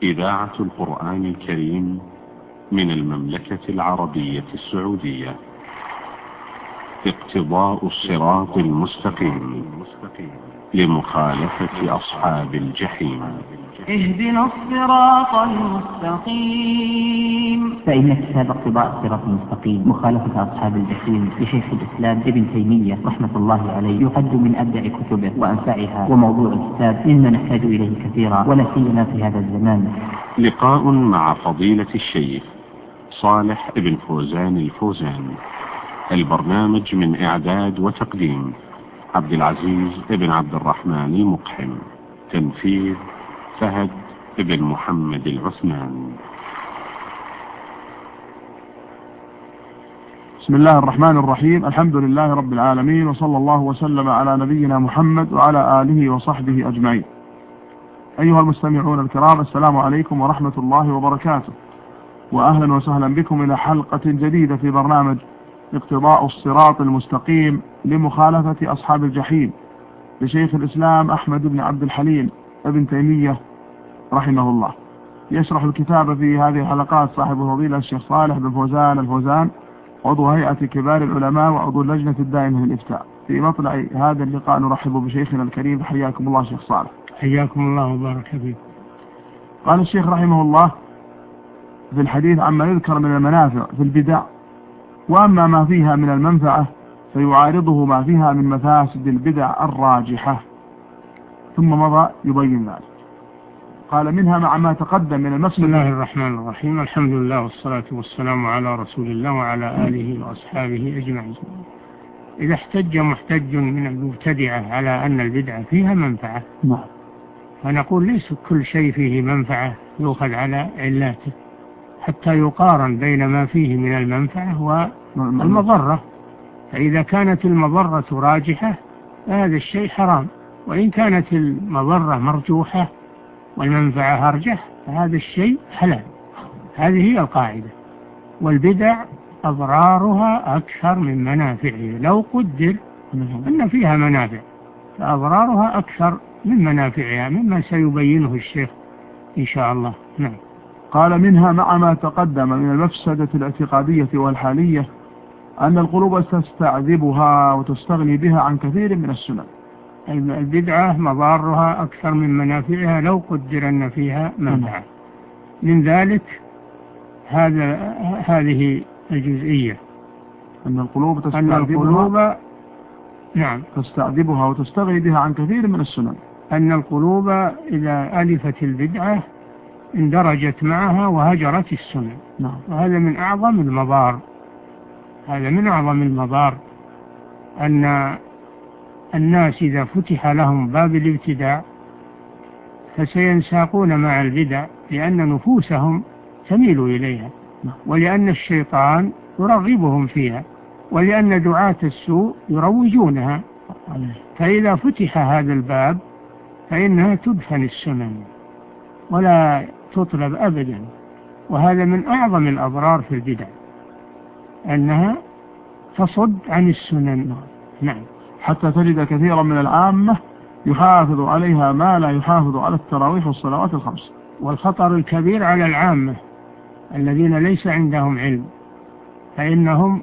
إذاعة القرآن الكريم من المملكة العربية السعودية. اقتضاء الصراط المستقيم لمخالفة أصحاب الجحيم. اهدنا الصراط المستقيم. فإن كتاب اقتضاء الصراط المستقيم مخالفة أصحاب الجحيم لشيخ الإسلام ابن تيمية رحمة الله عليه يعد من أبدع كتبه وأنفعها، وموضوع الكتاب مما نحتاج إليه كثيرا ولا سيما في هذا الزمان. لقاء مع فضيلة الشيخ صالح بن فوزان الفوزان. البرنامج من إعداد وتقديم عبد العزيز بن عبد الرحمن مقحم. تنفيذ فهد بن محمد العثمان. بسم الله الرحمن الرحيم. الحمد لله رب العالمين، وصلى الله وسلم على نبينا محمد وعلى آله وصحبه أجمعين. أيها المستمعون الكرام، السلام عليكم ورحمة الله وبركاته، وأهلا وسهلا بكم إلى حلقة جديدة في برنامج اقتضاء الصراط المستقيم لمخالفة أصحاب الجحيم لشيخ الإسلام أحمد بن عبد الحليم ابن تيمية رحمه الله. يشرح الكتاب في هذه الحلقات صاحب الفضيلة الشيخ صالح بن فوزان الفوزان، عضو هيئة كبار العلماء وعضو اللجنة الدائمة للإفتاء. في مطلع هذا اللقاء نرحب بشيخنا الكريم. حياكم الله شيخ صالح. حياكم الله وبارك فيكم. قال الشيخ رحمه الله في الحديث عما يذكر من المنافع في البدع، وأما ما فيها من المنفعة فيعارضه ما فيها من مفاسد البدع الراجحة، ثم مضى يبين ذلك. قال منها مع ما تقدم من المفسد. بسم الله الرحمن الرحيم. الحمد لله والصلاة والسلام على رسول الله وعلى آله وأصحابه أجمعين. إذا احتج محتج من المبتدعة على أن البدعة فيها منفعة، فنقول ليس كل شيء فيه منفعة يؤخذ على علاته، حتى يقارن بين ما فيه من المنفعة والمضرة. فإذا كانت المضرة راجحة فهذا الشيء حرام، وإن كانت المضرة مرجوحة والمنفعة أرجح فهذا الشيء حلال. هذه هي القاعدة. والبدع أضرارها أكثر من منافعها، لو قدر أن فيها منافع فأضرارها أكثر من منافعها، مما سيبينه الشيخ إن شاء الله. نعم. قال منها مع ما تقدم من المفسدة الاعتقادية والحالية أن القلوب تستعذبها وتستغني بها عن كثير من السنن. البدعة مضارها أكثر من منافعها لو قدر أن فيها منفعة. من ذلك هذه الجزئية، أن القلوب تستعذبها وتستغني بها عن كثير من السنن. أن القلوب إذا ألفت البدعة اندرجت معها وهجرت السنن. وهذا من أعظم المضار. هذا من أعظم المضار، أن الناس إذا فتح لهم باب الابتداع فسينساقون مع البدع، لأن نفوسهم تميل إليها، ولأن الشيطان يرغبهم فيها، ولأن دعاة السوء يروجونها. فإذا فتح هذا الباب فإنها تدفن السنن ولا تطلب أبدا. وهذا من أعظم الأضرار في البدع، أنها تصد عن السنن. نعم. حتى تجد كثيرا من العامة يحافظ عليها ما لا يحافظ على التراويح والصلوات الخمس. والخطر الكبير على العامة الذين ليس عندهم علم، فإنهم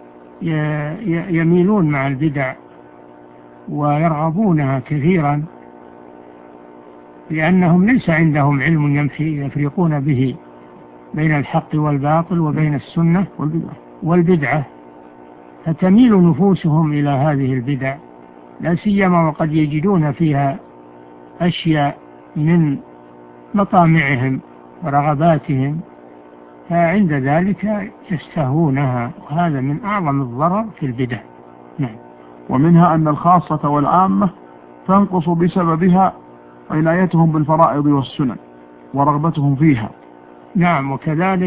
يميلون مع البدع ويرغبونها كثيرا، لأنهم ليس عندهم علم يفرقون به بين الحق والباطل وبين السنة والبدعة، فتميل نفوسهم إلى هذه البدع، لا سيما وقد يجدون فيها أشياء من مطامعهم ورغباتهم، فعند ذلك يستهونها، وهذا من أعظم الضرر في البدع. نعم. ومنها أن الخاصة والعامة تنقص بسببها عنايتهم بالفرائض والسنن ورغبتهم فيها. نعم. وكذلك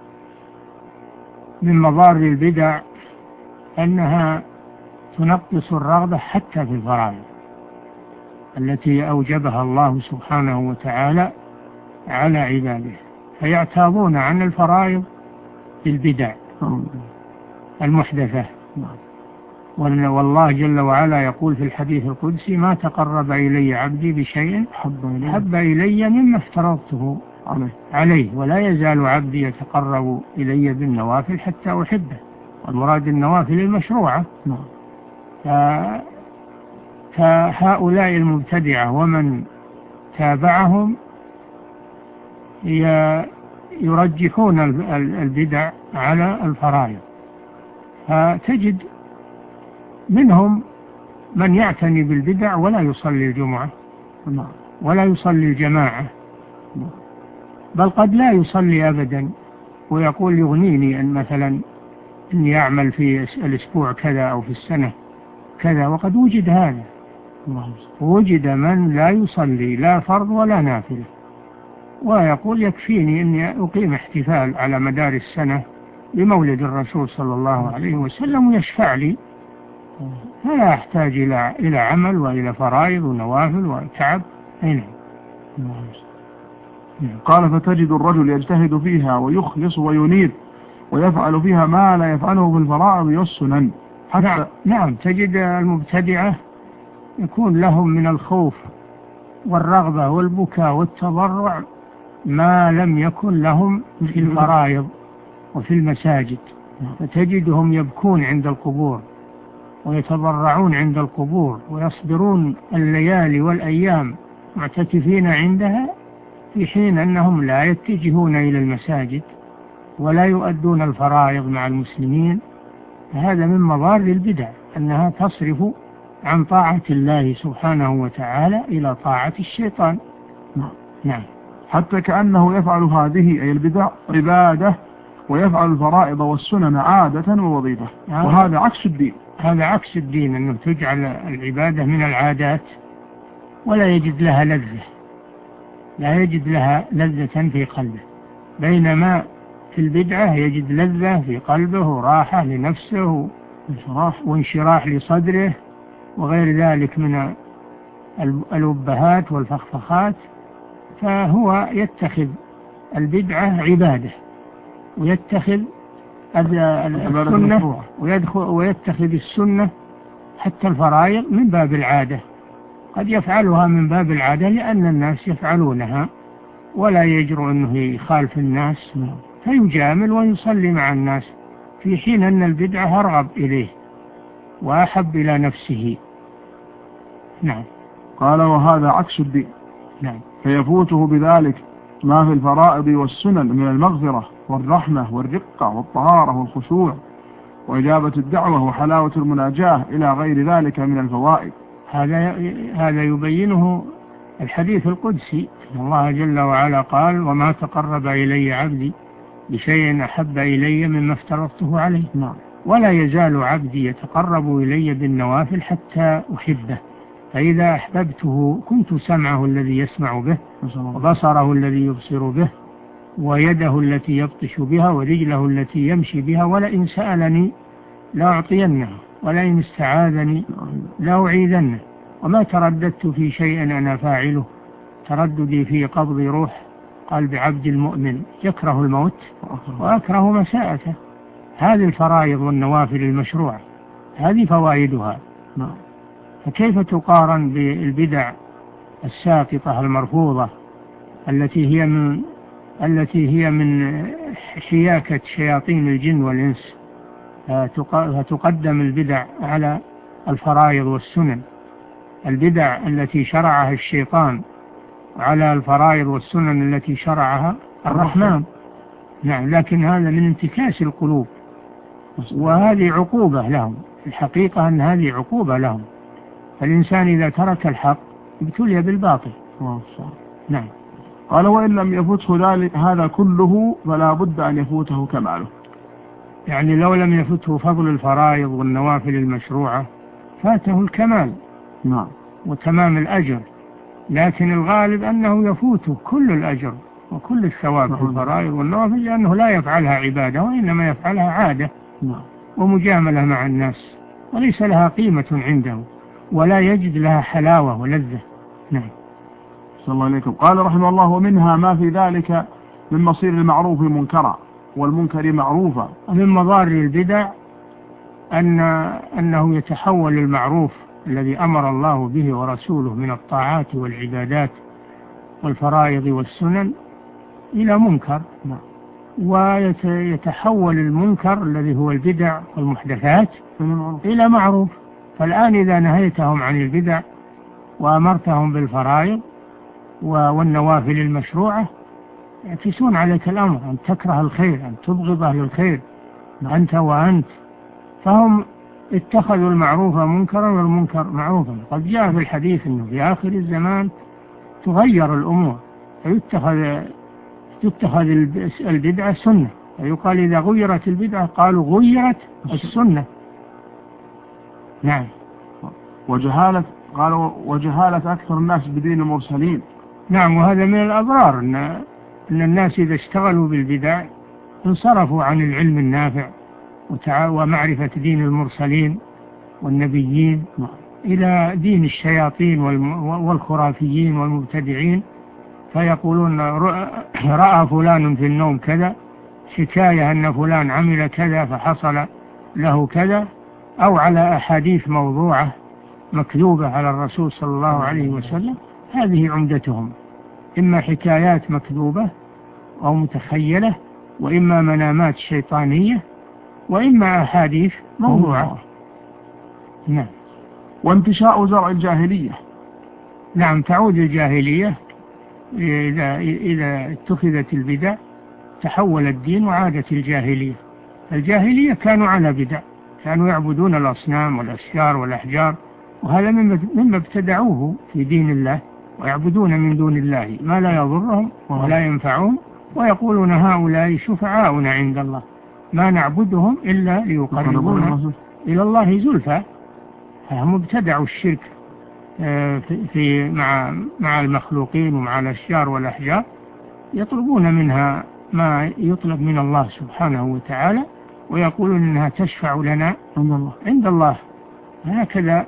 من مضار البدع أنها تنقص الرغبة حتى في الفرائض التي أوجبها الله سبحانه وتعالى على عباده، فيعتاضون عن الفرائض بالبدع المحدثة. والله جل وعلا يقول في الحديث القدسي: ما تقرب إلي عبدي بشيء أحب إلي مما افترضته عليه ولا يزال عبدي يتقرب إلي بالنوافل حتى أحبه. والمراد النوافل المشروعة. فهؤلاء المبتدعة ومن تابعهم يرجحون البدع على الفرائض. فتجد منهم من يعتني بالبدع ولا يصلي الجمعة ولا يصلي الجماعة، بل قد لا يصلي أبدا ويقول يغنيني أن مثلا أني أعمل في الأسبوع كذا أو في السنة كذا. وقد وجد هذا، وجد من لا يصلي لا فرض ولا نافلة ويقول يكفيني أني أقيم احتفال على مدار السنة بمولد الرسول صلى الله عليه وسلم ويشفع لي، فلا أحتاج إلى عمل وإلى فرائض ونوافل وتعب. هنا قال فتجد الرجل يجتهد فيها ويخلص وينير ويفعل فيها ما لا يفعله في الفرائض والسنن. نعم تجد المبتدعة يكون لهم من الخوف والرغبة والبكاء والتضرع ما لم يكن لهم في الفرائض وفي المساجد. فتجدهم يبكون عند القبور ويتضرعون عند القبور ويصبرون الليالي والأيام معتكفين عندها، في حين أنهم لا يتجهون إلى المساجد ولا يؤدون الفرائض مع المسلمين. هذا من مضار البدع، أنها تصرف عن طاعة الله سبحانه وتعالى إلى طاعة الشيطان. نعم. حتى كأنه يفعل هذه أي البدع عبادة ويفعل الفرائض والسنن عادة ووظيفة، وهذا عكس الدين. هذا عكس الدين، أنه تجعل العبادة من العادات ولا يجد لها لذة، لا يجد لها لذة في قلبه، بينما في البدعة يجد لذة في قلبه وراحة لنفسه وانشراح لصدره وغير ذلك من الأبهات والفخفخات. فهو يتخذ البدعة عبادة ويتخذ السنة ويتخذ السنة حتى الفرائض من باب العادة. قد يفعلها من باب العادة لأن الناس يفعلونها ولا يجرؤ أنه يخالف الناس، فيجامل ويصلي مع الناس، في حين أن البدعة أرغب إليه وأحب إلى نفسه. نعم. قال وهذا عكس الدين. نعم. فيفوته بذلك ما في الفرائض والسنن من المغفرة والرحمة والرقة والطهارة والخشوع وإجابة الدعوة وحلاوة المناجاة إلى غير ذلك من الفوائد. هذا يبينه الحديث القدسي، إن الله جل وعلا قال وما تقرب إلي عبدي بشيء أحب إلي مما افترضته عليه. ولا يزال عبدي يتقرب إلي بالنوافل حتى أحبه، فإذا أحببته كنت سمعه الذي يسمع به وبصره الذي يبصر به ويده التي يبطش بها ورجله التي يمشي بها، ولئن سألني لأعطينه ولئن استعاذني لأعيذنه. وما ترددت في شيء أنا فاعله ترددي في قبض روح قلب عبد المؤمن يكره الموت وأكره مساءته. هذه الفرائض والنوافل المشروعة هذه فوائدها. فكيف تقارن بالبدع الساقطة المرفوضة التي هي من حياكة شياطين الجن والإنس؟ فتقدم البدع على الفرائض والسنن. البدع التي شرعها الشيطان على الفرائض والسنن التي شرعها الرحمن. نعم. لكن هذا من انتكاس القلوب، وهذه عقوبة لهم. الحقيقة أن هذه عقوبة لهم. فالإنسان إذا ترك الحق ابتلي بالباطل. نعم. قال وإن لم يفته ذلك هذا كله فلا بد أن يفوته كماله. يعني لو لم يفته فضل الفرائض والنوافل المشروعة فاته الكمال وتمام الأجر، لكن الغالب أنه يفوته كل الأجر وكل الثواب في الفرائض والنوافل، لأنه لا يفعلها عبادة وإنما يفعلها عادة ومجاملة مع الناس، وليس لها قيمة عنده ولا يجد لها حلاوة ولذة. نعم. صلى الله عليكم. قال رحمه الله ومنها ما في ذلك من مصير المعروف منكرا والمنكر معروفا. ومن مضار البدع أنه يتحول المعروف الذي أمر الله به ورسوله من الطاعات والعبادات والفرائض والسنن إلى منكر، ويتحول المنكر الذي هو البدع والمحدثات إلى معروف. فالآن إذا نهيتهم عن البدع وأمرتهم بالفرائض والنوافل المشروعة يعكسون عليك الأمر أن تكره الخير، أن تبغض أهل الخير أنت وأنت. فهم اتخذوا المعروف منكرا والمنكر معروفا. قد جاء في الحديث أنه في آخر الزمان تغير الأمور تتخذ البدعة سنة، ويقال إذا غيرت البدعة قالوا غيرت السنة. نعم. وجهالة أكثر الناس بدين المرسلين. نعم، وهذا من الأضرار أن الناس إذا اشتغلوا بالبدع انصرفوا عن العلم النافع ومعرفة دين المرسلين والنبيين إلى دين الشياطين والخرافيين والمبتدعين، فيقولون رأى فلان في النوم كذا، حكاية أن فلان عمل كذا فحصل له كذا، أو على أحاديث موضوعة مكذوبة على الرسول صلى الله عليه وسلم. هذه عمدتهم، إما حكايات مكذوبة أو متخيلة، وإما منامات شيطانية، وإما أحاديث موضوعة. نعم. وانتشاء زرع الجاهلية. نعم، تعود الجاهلية إذا اتخذت البدع تحول الدين وعادت الجاهلية. الجاهلية كانوا على بدع، كانوا يعبدون الأصنام والأشجار والأحجار، وهذا مما ابتدعوه في دين الله، ويعبدون من دون الله ما لا يضرهم ولا ينفعهم، ويقولون هؤلاء شفعاؤنا عند الله ما نعبدهم إلا ليقربونا إلى الله زلفى. هم ابتدعوا الشرك مع المخلوقين ومع الأشجار والأحجار، يطلبون منها ما يطلب من الله سبحانه وتعالى، ويقولون إنها تشفع لنا عند الله. هكذا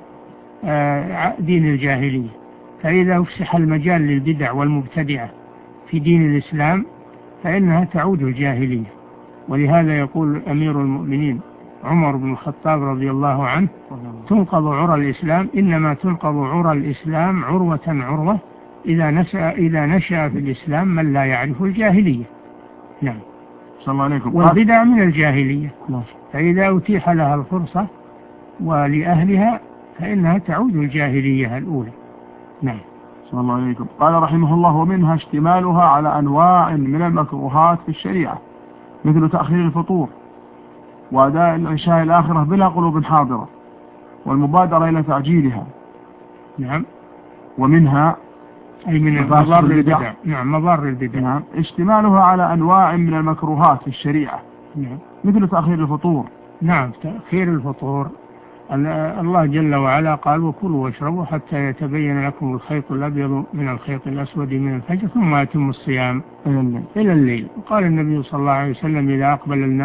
دين الجاهلية. فإذا أفسح المجال للبدع والمبتدعة في دين الإسلام فإنها تعود الجاهلية. ولهذا يقول أمير المؤمنين عمر بن الخطاب رضي الله عنه: تنقض عرى الإسلام، إنما تنقض عرى الإسلام عروة عروة إذا نشأ في الإسلام من لا يعرف الجاهلية. نعم. صلى الله عليكم. والبدع من الجاهلية، فإذا أتيح لها الفرصة ولأهلها فإنها تعود الجاهلية الأولى. نعم. صلى الله عليكم. قال رحمه الله: ومنها اشتمالها على أنواع من المكروهات في الشريعة، مثل تأخير الفطور، وأداء العشاء الآخرة بلا قلوب حاضرة، والمبادرة إلى تعجيلها. نعم. ومنها أي من مضار البدع. نعم، مضار البدع. نعم. اشتمالها على أنواع من المكروهات في الشريعة. نعم. مثل تأخير الفطور. نعم، تأخير الفطور. الله جل وعلا قال: وكلوا واشربوا حتى يتبين لكم الخيط الأبيض من الخيط الأسود من الفجر ثم أتموا الصيام إلى الليل. وقال النبي صلى الله عليه وسلم: إذا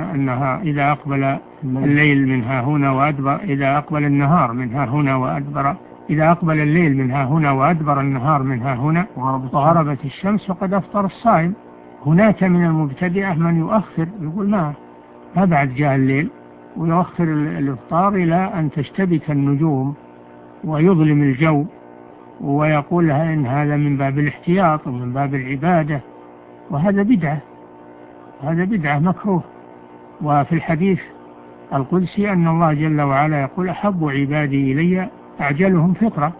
أقبل الليل من ها هنا وأدبر، إذا أقبل النهار من ها هنا وأدبر، إذا أقبل الليل من ها هنا وأدبر النهار من ها هنا وغربت الشمس فقد أفطر الصائم. هناك من المبتدعة من يؤخر، يقول ما بعد جاء الليل، ويؤخر الإفطار إلى أن تشتبك النجوم ويظلم الجو، ويقول إن هذا من باب الاحتياط ومن باب العبادة، وهذا بدعة، هذا بدعة مكروه. وفي الحديث القدسي أن الله جل وعلا يقول: أحب عبادي إلي أعجلهم فطرة.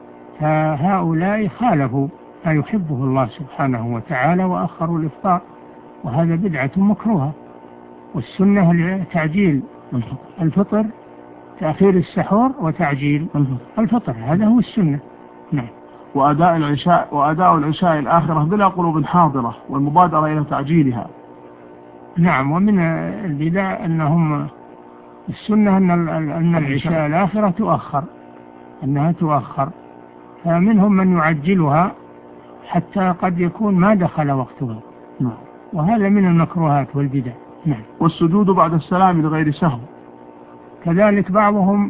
فهؤلاء خالفوا ما يحبه الله سبحانه وتعالى وأخروا الإفطار، وهذا بدعة مكروهة. والسنة تعجيل الفطر، تأخير السحور وتعجيل الفطر، هذا هو السنة. نعم. وأداء العشاء الآخرة بلا قلوب حاضرة، والمبادرة إلى تعجيلها. نعم. ومن البدع أنهم السنة أن العشاء الآخرة تؤخر، فمنهم من يعجلها حتى قد يكون ما دخل وقتها. نعم. وهذا من المكروهات والبدع. نعم. والسجود بعد السلام لغير سهو، كذلك بعضهم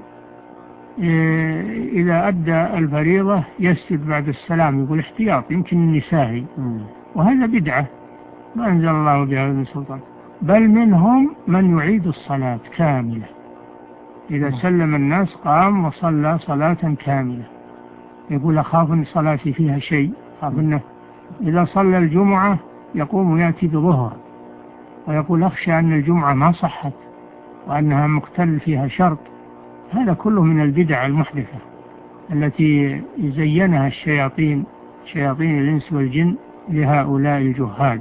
إذا أدى الفريضة يسجد بعد السلام، يقول احتياط يمكن النساهي، وهذا بدعة ما أنزل الله بها من سلطان. بل منهم من يعيد الصلاة كاملة، إذا سلم الناس قام وصلى صلاة كاملة، يقول أخاف أن صلاتي فيها شيء، أخاف أنه إذا صلى الجمعة يقوم يأتي بظهر ويقول أخشى أن الجمعة ما صحت وأنها مختل فيها شرط. هذا كله من البدع المحدثة التي زينها شياطين الإنس والجن لهؤلاء الجهال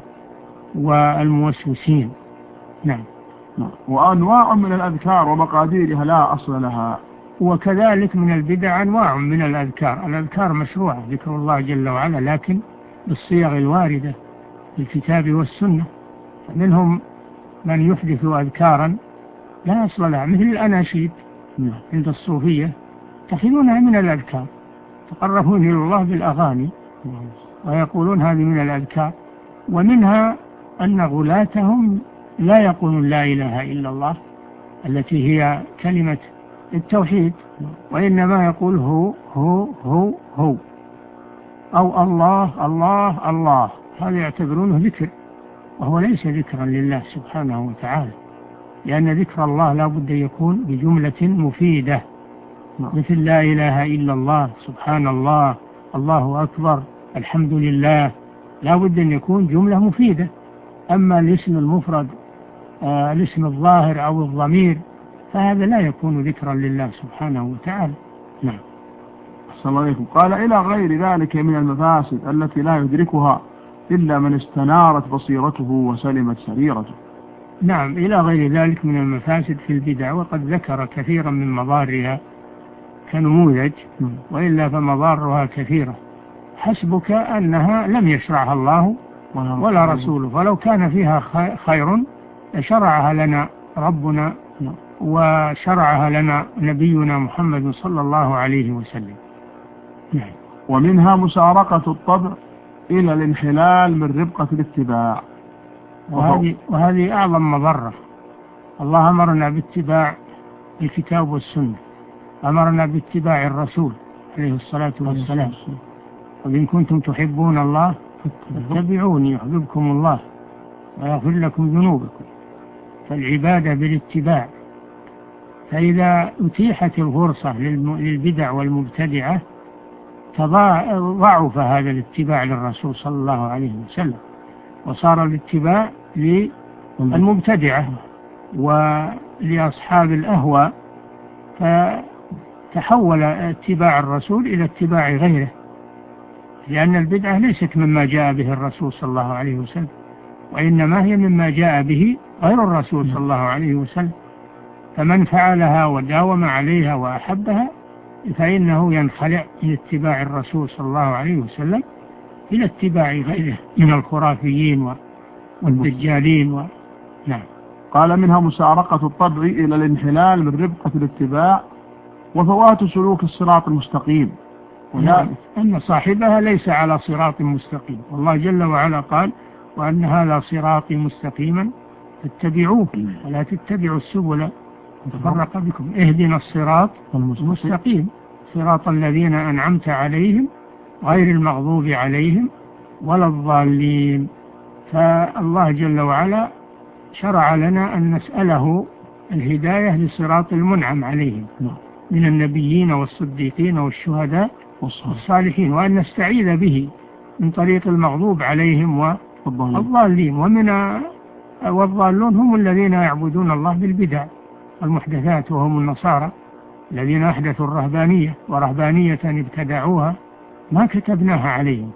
والموسوسين. نعم. وأنواع من الأذكار ومقاديرها لا أصل لها. وكذلك من البدع أنواع من الأذكار مشروعة ذكر الله جل وعلا، لكن بالصيغ الواردة في الكتاب والسنة. منهم من يحدث أذكارا لا أصل لها، مثل الأناشيد عند الصوفية يتخذونها من الأذكار، تقربون إلى الله بالأغاني ويقولون هذه من الأذكار. ومنها أن غلاتهم لا يقولون لا إله إلا الله التي هي كلمة التوحيد، وإنما يقول هو أو الله الله الله. هذا يعتبرونه ذكر، وهو ليس ذكرا لله سبحانه وتعالى، لأن ذكر الله لا بد يكون بجملة مفيدة، مثل لا إله إلا الله، سبحان الله، الله أكبر، الحمد لله، لا بد أن يكون جملة مفيدة. أما الاسم المفرد الاسم الظاهر أو الضمير فهذا لا يكون ذكرا لله سبحانه وتعالى. نعم. أحسن الله عليكم. قال إلى غير ذلك من المفاسد التي لا يدركها إلا من استنارت بصيرته وسلمت سريرته. نعم، إلى غير ذلك من المفاسد في البدع، وقد ذكر كثيرا من مضارها كنموذج، وإلا فمضارها كثيرة. حسبك أنها لم يشرعها الله ولا رسوله، فلو كان فيها خير شرعها لنا ربنا وشرعها لنا نبينا محمد صلى الله عليه وسلم. نعم. ومنها مسارقة الطبع إلى الانحلال من ربقة الاتباع، وهذه أعظم مضرة. الله أمرنا باتباع الكتاب والسنة، أمرنا باتباع الرسول عليه الصلاة والسلام، وإن كنتم تحبون الله فاتبعوني يحببكم الله ويغفر لكم ذنوبكم. فالعبادة بالاتباع. فإذا أتيحت الفرصة للبدع والمبتدعة ضعف هذا الاتباع للرسول صلى الله عليه وسلم، وصار الاتباع للمبتدعة ولأصحاب الأهواء، فتحول اتباع الرسول إلى اتباع غيره، لأن البدعة ليست مما جاء به الرسول صلى الله عليه وسلم، وإنما هي مما جاء به غير الرسول صلى الله عليه وسلم. فمن فعلها وداوم عليها وأحبها فإنه ينخلع من اتباع الرسول صلى الله عليه وسلم إلى اتباع غيره من الخرافيين والدجالين نعم. قال منها مسارقة الطبع إلى الانحلال من ربقة الاتباع وفوات سلوك الصراط المستقيم، أن صاحبها ليس على صراط مستقيم. والله جل وعلا قال وأن هذا صراطي مستقيما فاتبعوه ولا تتبعوا السبل تفرق بكم. اهدنا الصراط المستقيم صراط الذين أنعمت عليهم غير المغضوب عليهم ولا الضالين. فالله جل وعلا شرع لنا أن نسأله الهداية لصراط المنعم عليهم من النبيين والصديقين والشهداء والصالحين، وأن نستعيذ به من طريق المغضوب عليهم والضالين. والضالون هم الذين يعبدون الله بالبدع المحدثات، وهم النصارى الذين أحدثوا الرهبانية، ورهبانية ابتدعوها ما كتبناها عليهم.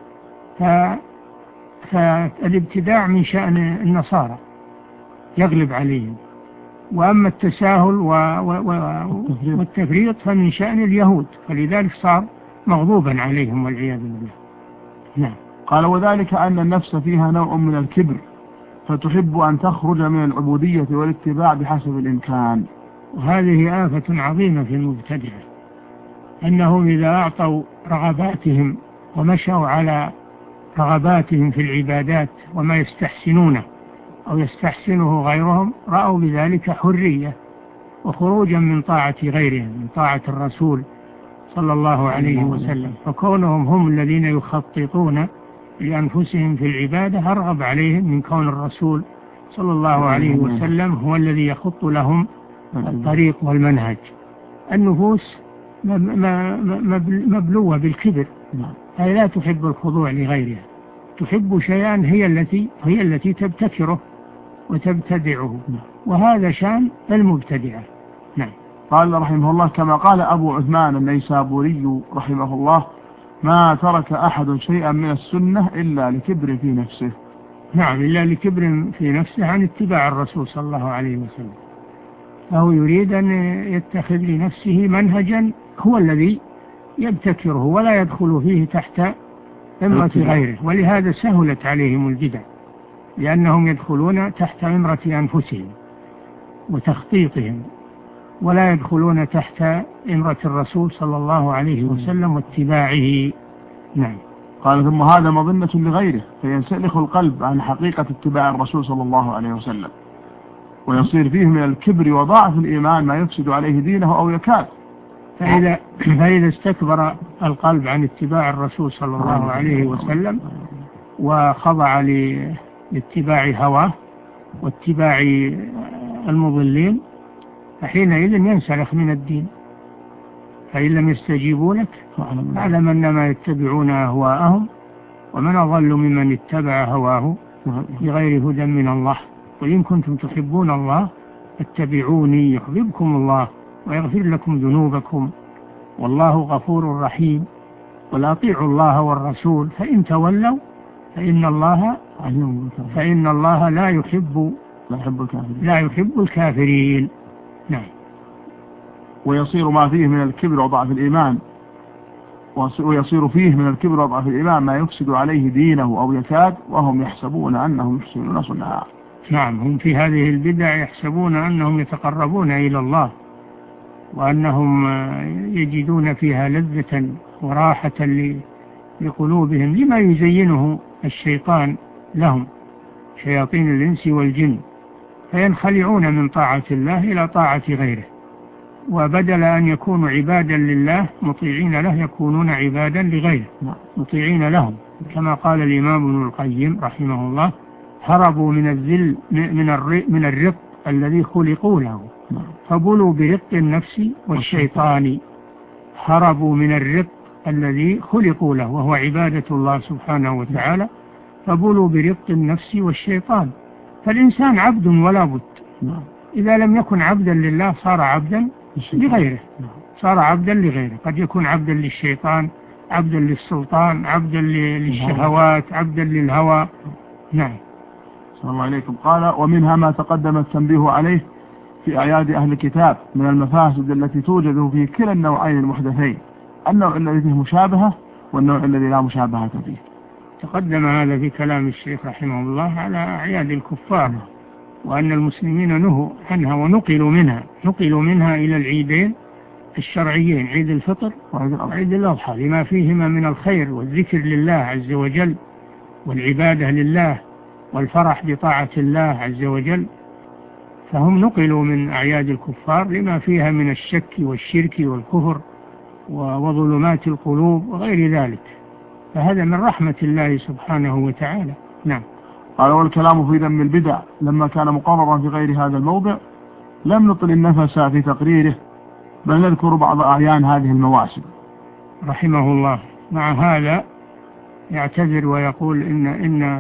فالابتداع من شأن النصارى يغلب عليهم، وأما التساهل والتفريط فمن شأن اليهود، فلذلك صار مغضوبا عليهم والعياذ بالله. نعم. قال وذلك أن النفس فيها نوع من الكبر فتحب أن تخرج من العبودية والاتباع بحسب الإمكان. وهذه آفة عظيمة في المبتدعة، أنهم إذا أعطوا رغباتهم ومشوا على رغباتهم في العبادات وما يستحسنونه أو يستحسنه غيرهم رأوا بذلك حرية وخروجا من طاعة غيرهم، من طاعة الرسول صلى الله عليه وسلم. فكونهم هم الذين يخططون لأنفسهم في العبادة أرغب عليهم من كون الرسول صلى الله عليه وسلم هو الذي يخط لهم الطريق والمنهج. النفوس مبلوة بالكبر، هي لا تحب الخضوع لغيرها، تحب شيئا هي التي تبتكره وتبتدعه، وهذا شان المبتدعة. نعم. قال رحمه الله: كما قال أبو عثمان النيسابوري رحمه الله: ما ترك أحد شيئا من السنة إلا لكبر في نفسه. نعم، إلا لكبر في نفسه عن اتباع الرسول صلى الله عليه وسلم، فهو يريد أن يتخذ لنفسه منهجا هو الذي يبتكره ولا يدخل فيه تحت إمرة غيره، ولهذا سهلت عليهم البدع، لأنهم يدخلون تحت إمرة أنفسهم وتخطيطهم، ولا يدخلون تحت إمرة الرسول صلى الله عليه وسلم واتباعه. نعم. قال: ثم هذا مظنة لغيره، فينسلخ القلب عن حقيقة اتباع الرسول صلى الله عليه وسلم، ويصير فيه من الكبر وضعف الإيمان ما يفسد عليه دينه أو يكاد. فإذا استكبر القلب عن اتباع الرسول صلى الله عليه وسلم وخضع لاتباع هواه واتباع المضلين، فحينئذ ينسلخ من الدين. فإن لم يستجيبوا لك فاعلم أنما يتبعون أهواءهم، ومن أضل ممن اتبع هواه بغير هدى من الله. قل إن كنتم تحبون الله فاتبعوني يحببكم الله ويغفر لكم ذنوبكم والله غفور رحيم. قل أطيعوا الله والرسول فإن تولوا فإن الله لا يحب الكافرين. نعم. ويصير ما فيه من الكبر وضعف الإيمان ما يفسد عليه دينه أو يكاد، وهم يحسبون أنهم يحسنون صنعا. نعم، هم في هذه البدع يحسبون أنهم يتقربون إلى الله، وأنهم يجدون فيها لذة وراحة لقلوبهم لما يزينه الشيطان لهم، شياطين الإنس والجن، فينخلعون من طاعة الله إلى طاعة غيره، وبدل أن يكونوا عبادا لله مطيعين له يكونون عبادا لغيره مطيعين لهم، كما قال الإمام ابن القيم رحمه الله: هربوا من الذل من الرق الذي خلقوا له فبلوا برق النفس والشيطان. هربوا من الرق الذي خلقوا له وهو عبادة الله سبحانه وتعالى، فبلوا برق النفس والشيطان. فالإنسان عبد ولا بد، إذا لم يكن عبدا لله صار عبدا لغيره، قد يكون عبدا للشيطان، عبدا للسلطان، عبدا للشهوات، عبدا للهوى. نعم. صلى الله عليكم. قال: ومنها ما تقدم التنبيه عليه في أعياد أهل الكتاب من المفاسد التي توجد في كلا النوعين المحدثين، النوع الذي فيه مشابهة والنوع الذي لا مشابهة فيه. تقدم هذا في كلام الشيخ رحمه الله على أعياد الكفار، وأن المسلمين نهوا عنها ونقلوا منها إلى العيدين الشرعيين، عيد الفطر وعيد الأضحى، لما فيهما من الخير والذكر لله عز وجل والعبادة لله والفرح بطاعة الله عز وجل. فهم نقلوا من أعياد الكفار لما فيها من الشك والشرك والكفر وظلمات القلوب وغير ذلك، فهذا من رحمة الله سبحانه وتعالى. نعم. قال: والكلام في ذم البدع لما كان مقررا في غير هذا الموضع لم نطل النفس في تقريره، بل نذكر بعض أعيان هذه المواسم رحمه الله. مع هذا يعتذر ويقول إن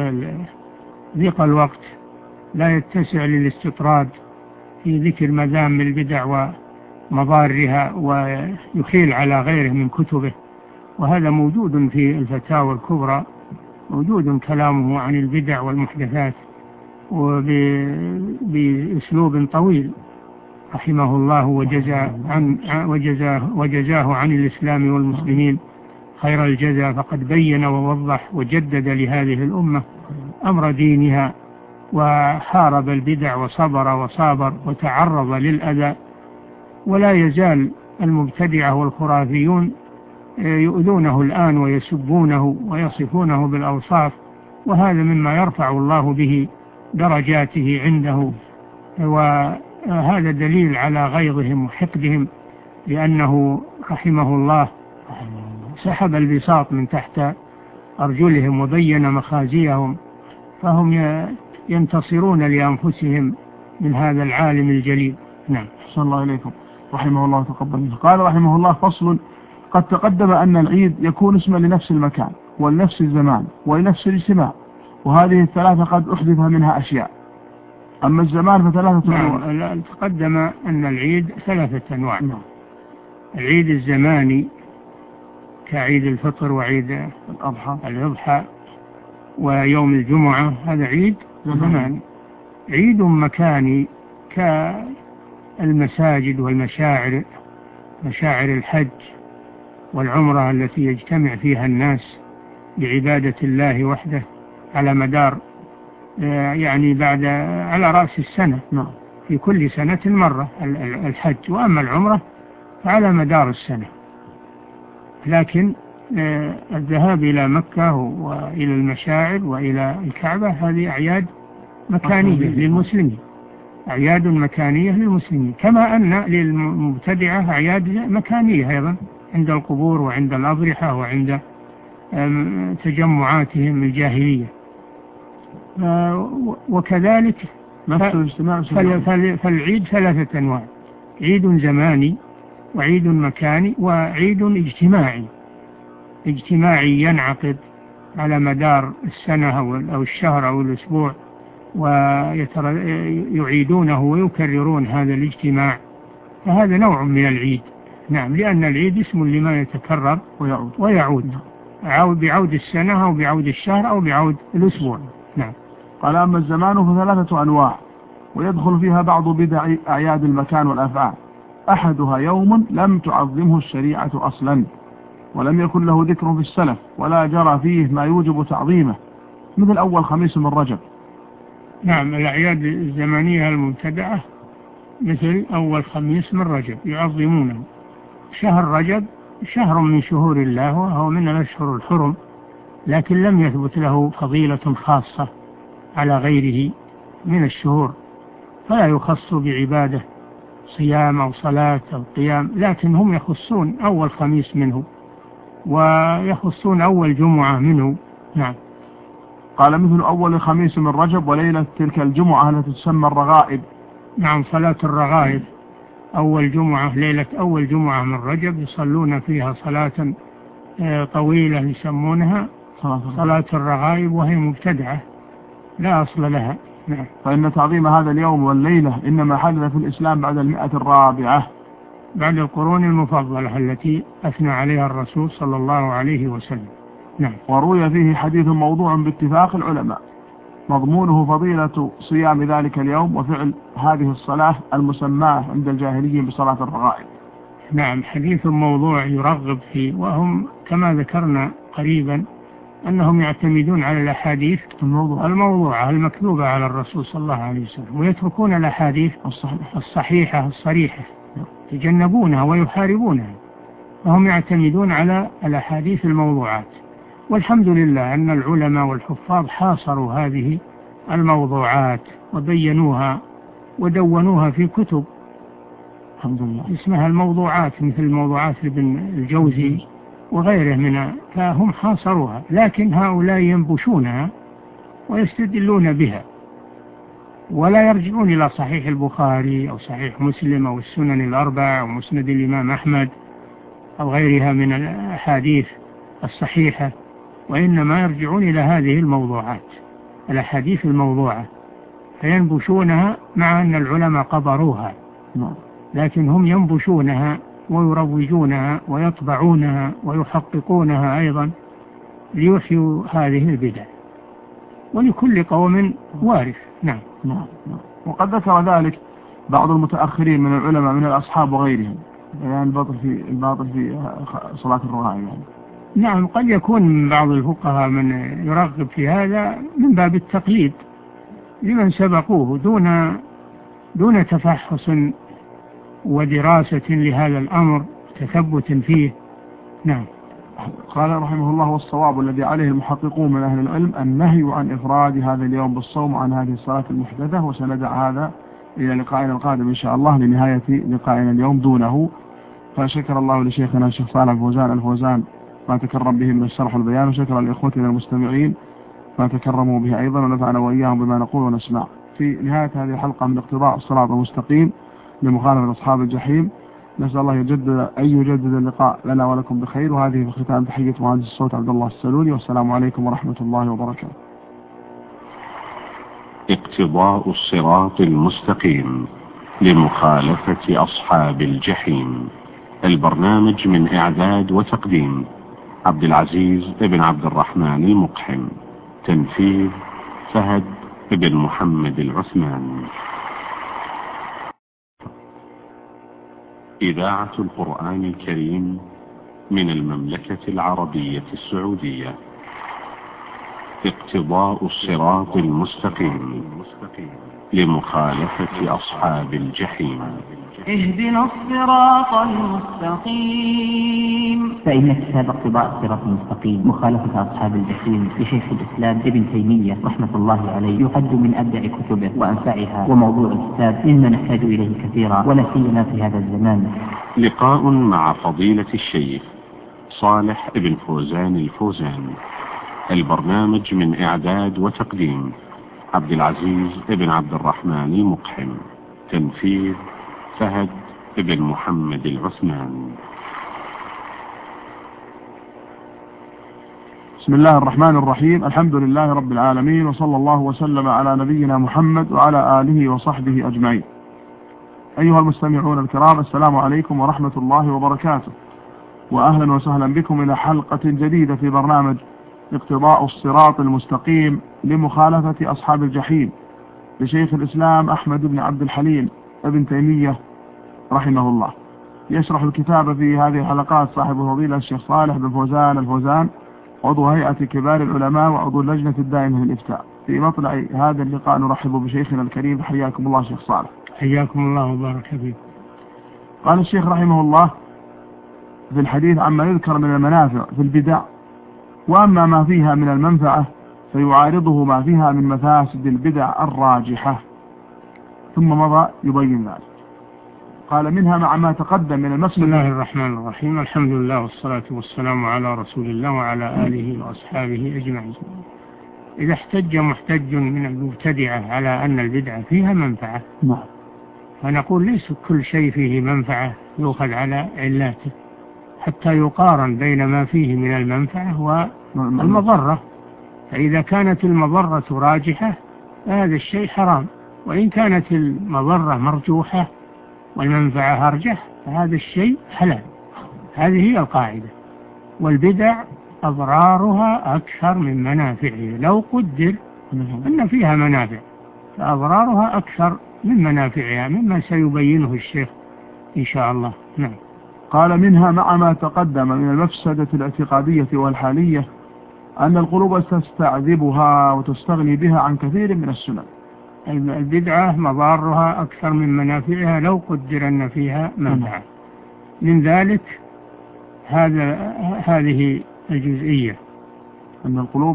ضيق الوقت لا يتسع للاستطراد في ذكر مذام البدع ومضارها ويخيل على غيره من كتبه، وهذا موجود في الفتاوى الكبرى، موجود كلامه عن البدع والمحدثات وبأسلوب طويل رحمه الله، وجزاه عن الإسلام والمسلمين خير الجزاء، فقد بين ووضح وجدد لهذه الأمة أمر دينها، وحارب البدع وصابر وتعرض للأذى. ولا يزال المبتدعة والخرافيون يؤذونه الآن ويسبونه ويصفونه بالأوصاف، وهذا مما يرفع الله به درجاته عنده، وهذا دليل على غيظهم وحقدهم، لأنه رحمه الله سحب البساط من تحت أرجلهم وبين مخازيهم، فهم ينتصرون لأنفسهم من هذا العالم الجليل. نعم. صلى الله عليكم. رحمه الله تقبل منه. قال رحمه الله: فصل: قد تقدم أن العيد يكون اسما لنفس المكان، ولنفس الزمان ولنفس الاجتماع، وهذه الثلاثة قد أحدث منها أشياء. أما الزمان فثلاثة أنواع. تقدم أن العيد ثلاثة أنواع. العيد الزماني كعيد الفطر وعيد الأضحى ويوم الجمعة، هذا عيد زماني. عيد مكاني كالمساجد والمشاعر، مشاعر الحج والعمرة التي يجتمع فيها الناس لعبادة الله وحده على مدار يعني على رأس السنة، في كل سنة مرة الحج، وأما العمرة فعلى مدار السنة. لكن الذهاب إلى مكة وإلى المشاعر وإلى الكعبة هذه أعياد مكانية للمسلمين، أعياد مكانية للمسلمين، كما أن للمبتدعة أعياد مكانية أيضا عند القبور وعند الأضرحة وعند تجمعاتهم الجاهلية. وكذلك فالعيد ثلاثة أنواع: عيد زماني وعيد مكاني وعيد اجتماعي ينعقد على مدار السنة أو الشهر أو الأسبوع، ويعيدونه ويكررون هذا الاجتماع، فهذا نوع من العيد. نعم، لأن العيد اسم لما يتكرر ويعود بعود السنة أو بعود الشهر أو بعود الأسبوع. نعم. قال: أما الزمان فثلاثة أنواع، ويدخل فيها بعض بدع أعياد المكان والأفعال، أحدها يوم لم تعظمه الشريعة أصلا، ولم يكن له ذكر في السلف، ولا جرى فيه ما يوجب تعظيمه، مثل أول خميس من رجب. نعم، الأعياد الزمانية المبتدعة مثل أول خميس من رجب يعظمونه. شهر رجب شهر من شهور الله وهو من الأشهر الحرم، لكن لم يثبت له فضيلة خاصة على غيره من الشهور، فلا يخص بعبادة صيام أو صلاة أو قيام، لكن هم يخصون أول خميس منه ويخصون أول جمعة منه. نعم. قال: مثل أول خميس من رجب وليلة تلك الجمعة التي تسمى الرغائب. نعم، صلاة الرغائب أول جمعة، ليلة أول جمعة من رجب يصلون فيها صلاة طويلة يسمونها صلاة الرغائب، وهي مبتدعة لا أصل لها. نعم. فإن تعظيم هذا اليوم والليلة إنما حدث في الإسلام بعد 104، بعد القرون المفضلة التي أثنى عليها الرسول صلى الله عليه وسلم. نعم. وروي فيه حديث موضوع باتفاق العلماء مضمونه فضيلة صيام ذلك اليوم وفعل هذه الصلاة المسماة عند الجاهليين بصلاة الرغائب. نعم، حديث موضوع يرغب فيه، وهم كما ذكرنا قريبا أنهم يعتمدون على الأحاديث الموضوعة المكذوبة على الرسول صلى الله عليه وسلم، ويتركون الأحاديث الصحيحة الصريحة، يتجنبونها ويحاربونها، وهم يعتمدون على الأحاديث الموضوعات. والحمد لله أن العلماء والحفاظ حاصروا هذه الموضوعات وبينوها ودونوها في كتب الحمد لله اسمها الموضوعات، مثل موضوعات ابن الجوزي وغيره منها، فهم حاصروها، لكن هؤلاء ينبشونها ويستدلون بها، ولا يرجعون إلى صحيح البخاري أو صحيح مسلم أو السنن الأربع أو مسند الإمام أحمد أو غيرها من الأحاديث الصحيحة، وإنما يرجعون إلى هذه الموضوعات، الأحاديث الموضوعة، فينبشونها مع أن العلماء قبروها، لكن هم ينبشونها ويروجونها ويطبعونها ويحققونها أيضا ليحيوا هذه البدع، ولكل قوم وارث. نعم. وقد ذكر ذلك بعض المتأخرين من العلماء من الأصحاب وغيرهم، يعني الباطل في صلاة الرغائب يعني. نعم، قد يكون من بعض الفقهاء من يرغب في هذا من باب التقليد لمن سبقوه دون تفحص ودراسة لهذا الأمر تثبت فيه. نعم. قال رحمه الله: والصواب الذي عليه المحققون من أهل العلم النهي عن إفراد هذا اليوم بالصوم عن هذه الصلاة المحدثة، وسندع هذا إلى لقائنا القادم إن شاء الله لنهاية لقائنا اليوم دونه. فشكر الله لشيخنا الشيخ صالح الفوزان ما تكرم به من الشرح والبيان، وشكر لإخوتنا المستمعين ما تكرموا به أيضا، ونفعنا وإياهم بما نقول ونسمع. في نهاية هذه الحلقة من اقتضاء الصراط المستقيم لمخالفة أصحاب الجحيم نسأل الله أن يجدد اللقاء لنا ولكم بخير. وهذه في ختام تحية مهندس الصوت عبد الله السلولي، والسلام عليكم ورحمة الله وبركاته. اقتضاء الصراط المستقيم لمخالفة أصحاب الجحيم. البرنامج من إعداد وتقديم عبد العزيز ابن عبد الرحمن المقحم. تنفيذ فهد ابن محمد العثمان. إذاعة القرآن الكريم من المملكة العربية السعودية. اقتضاء الصراط المستقيم لمخالفة أصحاب الجحيم. اهدنا الصراط المستقيم. فإن كتاب اقتضاء الصراط المستقيم مخالفة أصحاب الجحيم لشيخ الإسلام ابن تيمية رحمة الله عليه يعد من أبدع كتبه وأنفعها، وموضوع الكتاب مما نحتاج إليه كثيرا ولا سيما في هذا الزمان. لقاء مع فضيلة الشيخ صالح ابن فوزان الفوزان. البرنامج من إعداد وتقديم عبد العزيز ابن عبد الرحمن المقحم. تنفيذ فهد ابن محمد العثمان. بسم الله الرحمن الرحيم. الحمد لله رب العالمين، وصلى الله وسلم على نبينا محمد وعلى آله وصحبه أجمعين. أيها المستمعون الكرام، السلام عليكم ورحمة الله وبركاته، وأهلا وسهلا بكم إلى حلقة جديدة في برنامج اقتضاء الصراط المستقيم لمخالفة أصحاب الجحيم لشيخ الإسلام أحمد بن عبد الحليم ابن تيمية رحمه الله. يشرح الكتاب في هذه الحلقات صاحب الفضيلة الشيخ صالح بن فوزان الفوزان، عضو هيئة كبار العلماء وعضو اللجنة الدائمة للإفتاء. في مطلع هذا اللقاء نرحب بشيخنا الكريم. حياكم الله شيخ صالح. حياكم الله وبارك فيكم. قال الشيخ رحمه الله في الحديث عما يذكر من المنافع في البدع، وأما ما فيها من المنفعة فيعارضه ما فيها من مفاسد البدع الراجحة، ثم مضى يبين ذلك. قال منها مع ما تقدم من المفسد. بسم الله الرحمن الرحيم. الحمد لله والصلاة والسلام على رسول الله وعلى آله وأصحابه أجمعين. إذا احتج محتج من المبتدعة على أن البدعة فيها منفعة، فنقول ليس كل شيء فيه منفعة يؤخذ على علاته، حتى يقارن بين ما فيه من المنفعة والمضرة. فإذا كانت المضرة راجحة فهذا الشيء حرام، وإن كانت المضرة مرجوحة والمنفعة أرجح فهذا الشيء حلال. هذه هي القاعدة. والبدع أضرارها أكثر من منافعها، لو قدر أن فيها منافع فأضرارها أكثر من منافعها، مما سيبينه الشيخ إن شاء الله. نعم. قال منها مع ما تقدم من المفسدة الاعتقادية والحالية أن القلوب تستعذبها وتستغني بها عن كثير من السنن. البدعة مضارها أكثر من منافعها لو قدر أن فيها منفعة. من ذلك هذه الجزئية، أن القلوب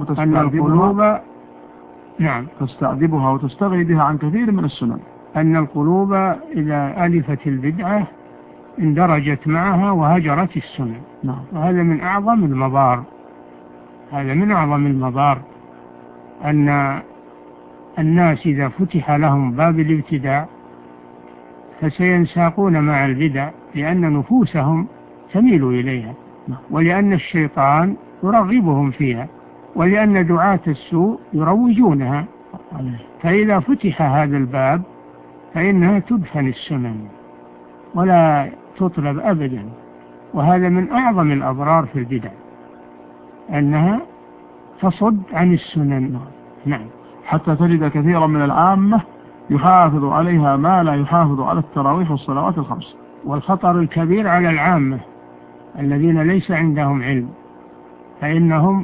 تستعذبها وتستغني بها عن كثير من السنن. أن القلوب إذا ألفت البدعة اندرجت معها وهجرت السنن. وهذا من أعظم المضار. هذا من أعظم المضار، أن الناس إذا فتح لهم باب الابتداع فسينساقون مع البدع، لأن نفوسهم تميل إليها، ولأن الشيطان يرغبهم فيها، ولأن دعاة السوء يروجونها. فإذا فتح هذا الباب فإنها تدفن السنن ولا تطلب أبدا. وهذا من أعظم الأضرار في البدع، أنها تصد عن السنن. نعم. حتى تجد كثيرا من العامة يحافظ عليها ما لا يحافظ على التراويح والصلوات الخمس. والخطر الكبير على العامة الذين ليس عندهم علم، فإنهم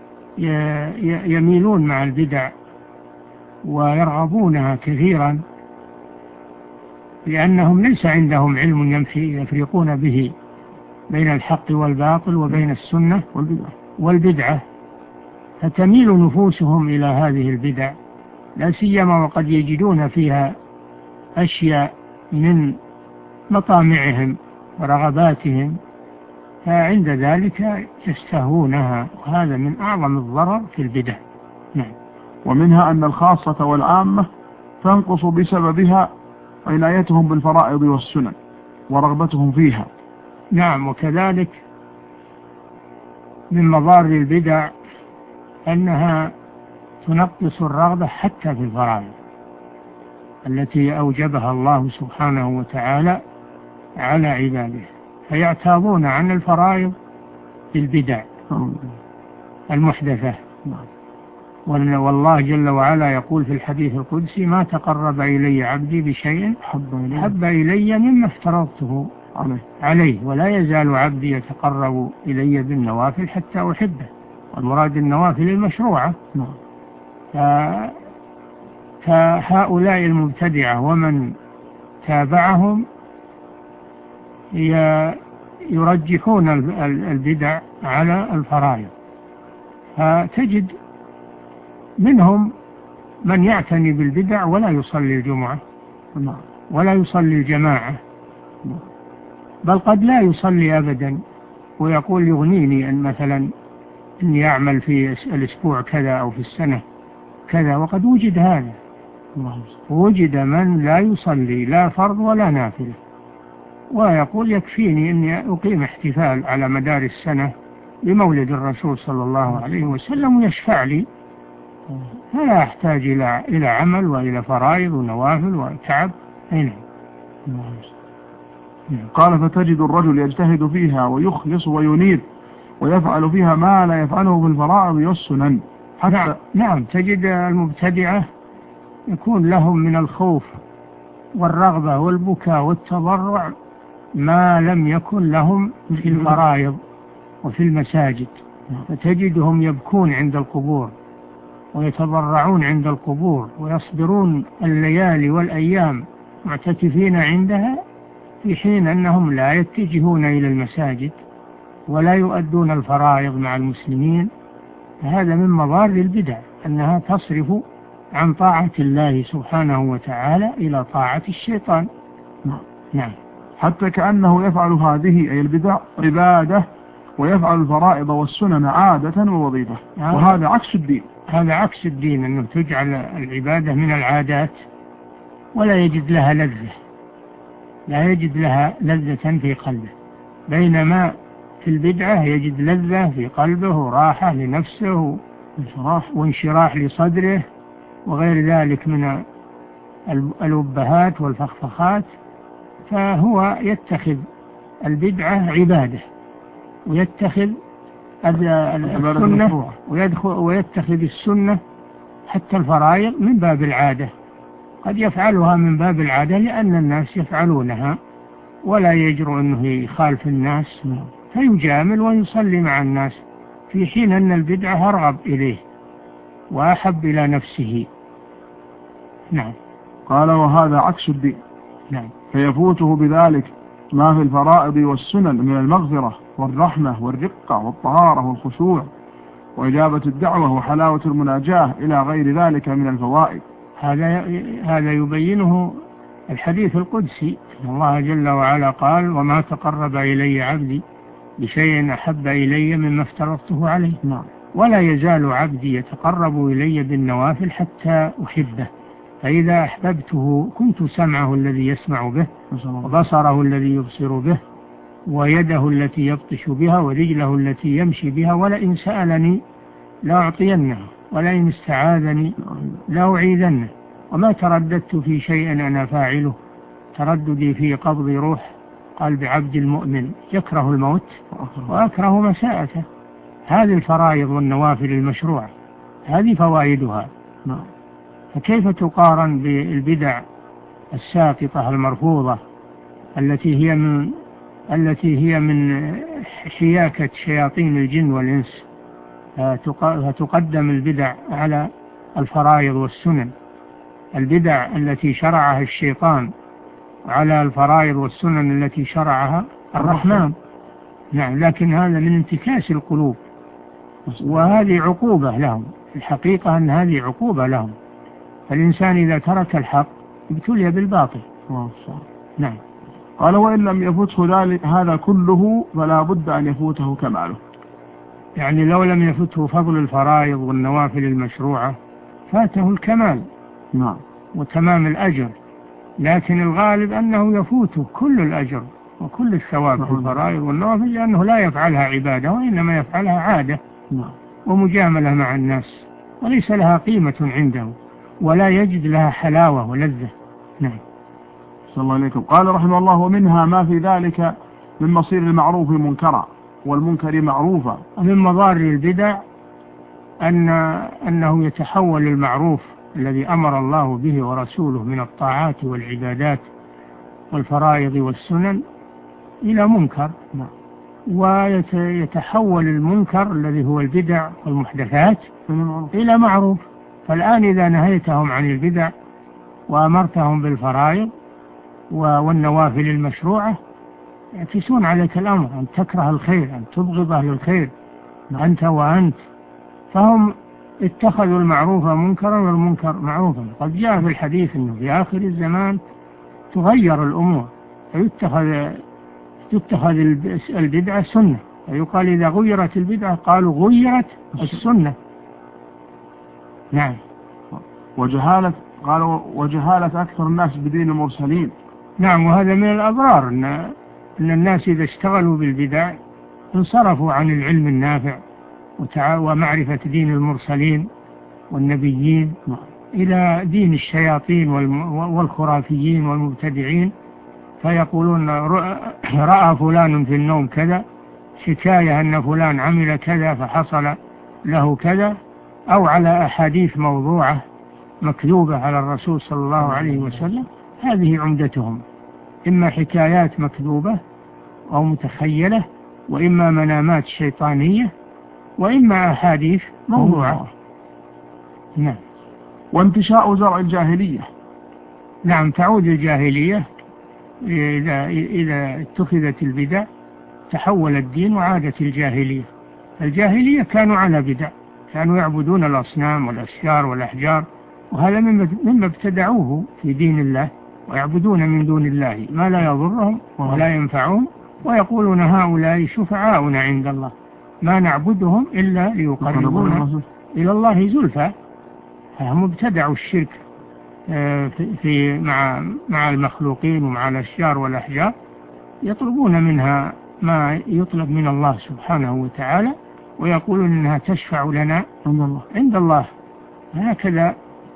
يميلون مع البدع ويرغبونها كثيرا، لأنهم ليس عندهم علم يفرقون به بين الحق والباطل وبين السنة والبدعة، فتميل نفوسهم إلى هذه البدع، لا سيما وقد يجدون فيها أشياء من مطامعهم ورغباتهم، فعند ذلك يستهونها، وهذا من أعظم الضرر في البدع. نعم. ومنها أن الخاصة والعامة تنقص بسببها عنايتهم بالفرائض والسنن، ورغبتهم فيها. نعم. وكذلك من مضار البدع أنها تنقص الرغبة حتى في الفرائض التي أوجبها الله سبحانه وتعالى على عباده، فيعتاضون عن الفرائض بالبدع المحدثة. والله جل وعلا يقول في الحديث القدسي: ما تقرب إلي عبدي بشيء حب إلي مما افترضته عليه، ولا يزال عبدي يتقرب إلي بالنوافل حتى أحبه. والمراد النوافل المشروعة. فهؤلاء المبتدعة ومن تابعهم يرجحون البدع على الفرائض، فتجد منهم من يعتني بالبدع ولا يصلي الجمعة ولا يصلي الجماعة، بل قد لا يصلي أبدا، ويقول يغنيني أن مثلا أني أعمل في الأسبوع كذا أو في السنة كذا. وقد وجد هذا، وجد من لا يصلي لا فرض ولا نافلة، ويقول يكفيني أني أقيم احتفال على مدار السنة بمولد الرسول صلى الله عليه وسلم ويشفع لي، فلا أحتاج إلى عمل وإلى فرائض ونوافل وتعب. هنا قال: فتجد الرجل يجتهد فيها ويخلص وينيب ويفعل فيها ما لا يفعله في الفرائض والسنن. نعم. تجد المبتدعة يكون لهم من الخوف والرغبة والبكاء والتضرع ما لم يكن لهم في الفرائض وفي المساجد، فتجدهم يبكون عند القبور ويتضرعون عند القبور ويصبرون الليالي والأيام معتكفين عندها، في حين أنهم لا يتجهون إلى المساجد ولا يؤدون الفرائض مع المسلمين. هذا من مضار البدع، أنها تصرف عن طاعة الله سبحانه وتعالى إلى طاعة الشيطان. نعم. حتى كأنه يفعل هذه أي البدع عبادة، ويفعل الفرائض والسنن عادة ووظيفة، وهذا عكس الدين. هذا عكس الدين، أنه تجعل العبادة من العادات ولا يجد لها لذة، لا يجد لها لذة في قلبه، بينما في البدعة يجد لذة في قلبه وراحة لنفسه وانشراح لصدره وغير ذلك من الأبهات والفخفخات. فهو يتخذ البدعة عبادة، ويتخذ السنة ويتخذ السنة حتى الفرائض من باب العادة. قد يفعلها من باب العادة لأن الناس يفعلونها ولا يجرؤ أنه يخالف الناس، فيجامل ويصلي مع الناس، في حين أن البدعة أرغب إليه وأحب إلى نفسه. نعم. قال: وهذا عكس الدين. نعم. فيفوته بذلك ما في الفرائض والسنن من المغفرة والرحمة والرقة والطهارة والخشوع وإجابة الدعوة وحلاوة المناجاة إلى غير ذلك من الفوائد. هذا يبينه الحديث القدسي، إن الله جل وعلا قال: وما تقرب إلي عبدي بشيء أحب إلي مما افترضته عليه. ولا يزال عبدي يتقرب إلي بالنوافل حتى أحبه، فإذا أحببته كنت سمعه الذي يسمع به، وبصره الذي يبصر به، ويده التي يبطش بها، ورجله التي يمشي بها، ولئن سألني لأعطينه، ولئن استعاذني لأعيذنه. وما ترددت في شيء أنا فاعله ترددي في قبض روح قلب عبد المؤمن يكره الموت وأكره مساءته. هذه الفرائض والنوافل المشروعة، هذه فوائدها. فكيف تقارن بالبدع الساقطة المرفوضة التي هي من حياكة شياطين الجن والإنس؟ فتقدم البدع على الفرائض والسنن، البدع التي شرعها الشيطان على الفرائض والسنن التي شرعها الرحمن. نعم. لكن هذا من انتكاس القلوب، وهذه عقوبة لهم، الحقيقة أن هذه عقوبة لهم. فالإنسان إذا ترك الحق ابتلي بالباطل. نعم. قال: وإن لم يفته ذلك هذا كله فلا بد أن يفوته كماله. يعني لو لم يفته فضل الفرائض والنوافل المشروعة فاته الكمال وتمام الأجر، لكن الغالب أنه يفوته كل الأجر وكل الثواب في الفرائض والنوافل، لأنه لا يفعلها عبادة وإنما يفعلها عادة ومجاملة مع الناس، وليس لها قيمة عنده ولا يجد لها حلاوة ولذة. نعم. صلى الله عليكم. قال رحمه الله: ومنها ما في ذلك من مصير المعروف منكرا والمنكر معروفا. ومن مضار البدع أنه يتحول المعروف الذي أمر الله به ورسوله من الطاعات والعبادات والفرائض والسنن إلى منكر، ويتحول المنكر الذي هو البدع والمحدثات إلى معروف. فالآن إذا نهيتهم عن البدع وأمرتهم بالفرائض والنوافل المشروعة يعكسون عليك الأمر أن تكره الخير، أن تبغض أهل الخير أنت وأنت، فهم اتخذوا المعروف منكرا والمنكر معروفا. قد جاء في الحديث أنه في آخر الزمان تغير الأمور تتخذ البدعة سنة، ويقال إذا غيرت البدعة قالوا غيرت السنة. نعم. وجهالة أكثر الناس بدين المرسلين. نعم، وهذا من الأضرار أن الناس إذا اشتغلوا بالبدع انصرفوا عن العلم النافع ومعرفة دين المرسلين والنبيين إلى دين الشياطين والخرافيين والمبتدعين، فيقولون رأى فلان في النوم كذا، حكاية أن فلان عمل كذا فحصل له كذا، أو على أحاديث موضوعة مكذوبة على الرسول صلى الله عليه وسلم. هذه عمدتهم، إما حكايات مكذوبة أو متخيلة، وإما منامات شيطانية، وإما أحاديث موضوعة. نعم. وانتشاء زرع الجاهلية. نعم، تعود الجاهلية إذا اتخذت البدع تحول الدين وعادت الجاهلية. الجاهلية كانوا على بدع، كانوا يعبدون الأصنام والأشجار والأحجار، وهذا مما ابتدعوه في دين الله، ويعبدون من دون الله ما لا يضرهم ولا ينفعهم، ويقولون هؤلاء شفعاؤنا عند الله ما نعبدهم إلا ليقربونا إلى الله زلفى. هم ابتدعوا الشرك مع المخلوقين ومع الأشجار والأحجار، يطلبون منها ما يطلب من الله سبحانه وتعالى، ويقولون إنها تشفع لنا عند الله. هكذا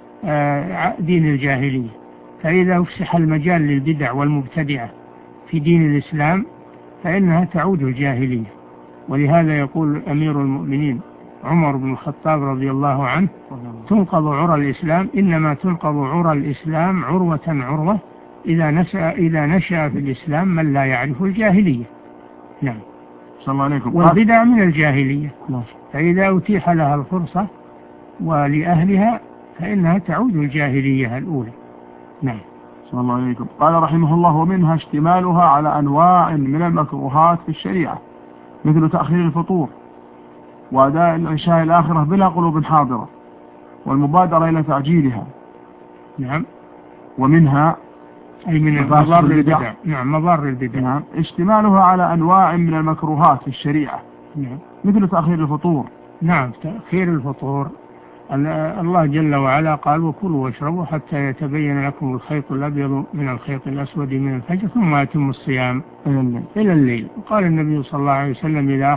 دين الجاهلية. فإذا أفسح المجال للبدع والمبتدعة في دين الإسلام فإنها تعود الجاهلية. ولهذا يقول أمير المؤمنين عمر بن الخطاب رضي الله عنه: تنقض عرى الإسلام، إنما تنقض عرى الإسلام عروة عروة إذا نشأ في الإسلام من لا يعرف الجاهلية. نعم. صلى الله عليكم. والبدع من الجاهلية، فإذا أتيح لها الفرصة ولأهلها فإنها تعود الجاهلية الأولى. نعم. صلى الله عليكم. قال رحمه الله: ومنها اشتمالها على أنواع من المكروهات في الشريعة، مثل تأخير الفطور وأداء العشاء الآخرة بلا قلوب حاضرة والمبادرة إلى تعجيلها. نعم. ومنها أي من مضار البدع. نعم، مضار البدع. نعم. اشتمالها على أنواع من المكروهات في الشريعة. نعم. مثل تأخير الفطور. نعم، تأخير الفطور. الله جل وعلا قال: وكلوا واشربوا حتى يتبين لكم الخيط الأبيض من الخيط الأسود من الفجر ثم أتموا الصيام إلى الليل. وقال النبي صلى الله عليه وسلم: إذا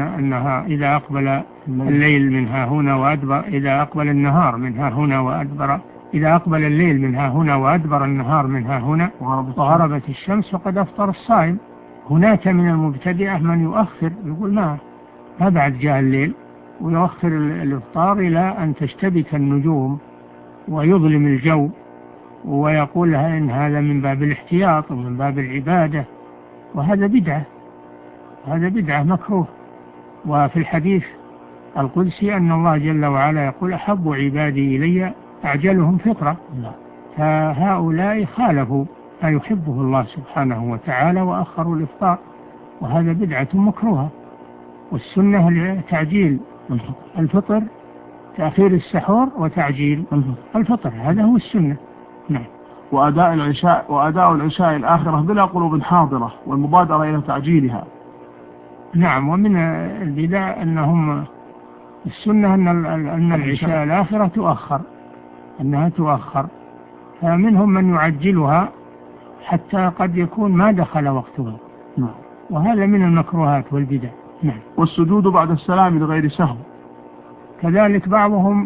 أقبل الليل من ها هنا وأدبر، إذا أقبل النهار من ها هنا وأدبر، إذا أقبل الليل من ها هنا وأدبر النهار من ها هنا وغربت الشمس فقد أفطر الصائم. هناك من المبتدعة من يؤخر، يقول ما بعد جاء الليل، ويؤخر الإفطار إلى أن تشتبك النجوم ويظلم الجو، ويقول إن هذا من باب الاحتياط ومن باب العبادة، وهذا بدعة، هذا بدعة مكروه. وفي الحديث القدسي أن الله جل وعلا يقول: أحب عبادي إلي أعجلهم فطرة. فهؤلاء خالفوا ما يحبه الله سبحانه وتعالى وأخروا الإفطار، وهذا بدعة مكروهة. والسنة تعجيل الفطر، تأخير السحور وتعجيل الفطر، هذا هو السنة. نعم. وأداء العشاء الآخرة بلا قلوب حاضرة والمبادرة إلى تعجيلها. نعم. ومن البدع أنهم السنة أن العشاء الآخرة تؤخر، فمنهم من يعجلها حتى قد يكون ما دخل وقتها، نعم. وهذا من المكروهات والبدع. نعم. والسجود بعد السلام لغير سهو كذلك بعضهم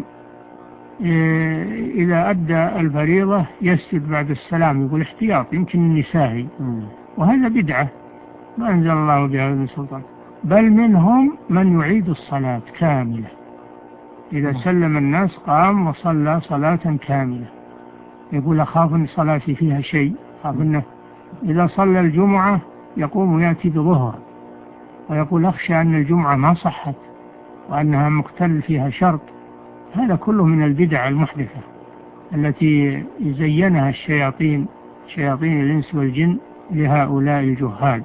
إذا أدى الفريضة يسجد بعد السلام، يقول احتياط يمكن النساهي، وهذا بدعة ما أنزل الله بها من سلطان. بل منهم من يعيد الصلاة كاملة، إذا سلم الناس قام وصلى صلاة كاملة، يقول أخاف أن صلاتي فيها شيء، أخاف أنه إذا صلى الجمعة يقوم يأتي بظهر ويقول أخشى أن الجمعة ما صحت وأنها مختل فيها شرط. هذا كله من البدع المحدثة التي زينها الشياطين، شياطين الإنس والجن، لهؤلاء الجهال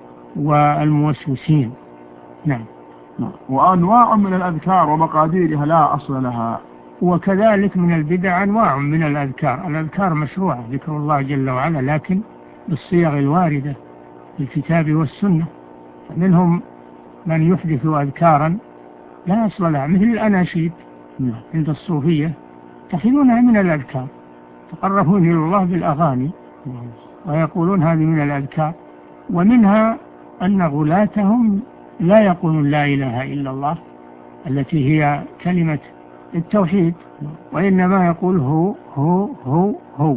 والموسوسين. نعم. وأنواع من الأذكار ومقاديرها لا أصل لها. وكذلك من البدع أنواع من الأذكار. الأذكار مشروعة، ذكر الله جل وعلا، لكن بالصيغ الواردة في الكتاب والسنة. منهم من يحدث أذكارا لا أصل لها، مثل الأناشيد عند الصوفية يتخذونها من الأذكار، تقربون إلى الله بالأغاني ويقولون هذه من الأذكار. ومنها أن غلاتهم لا يقولون لا إله إلا الله التي هي كلمة التوحيد، وإنما يقول هو هو هو هو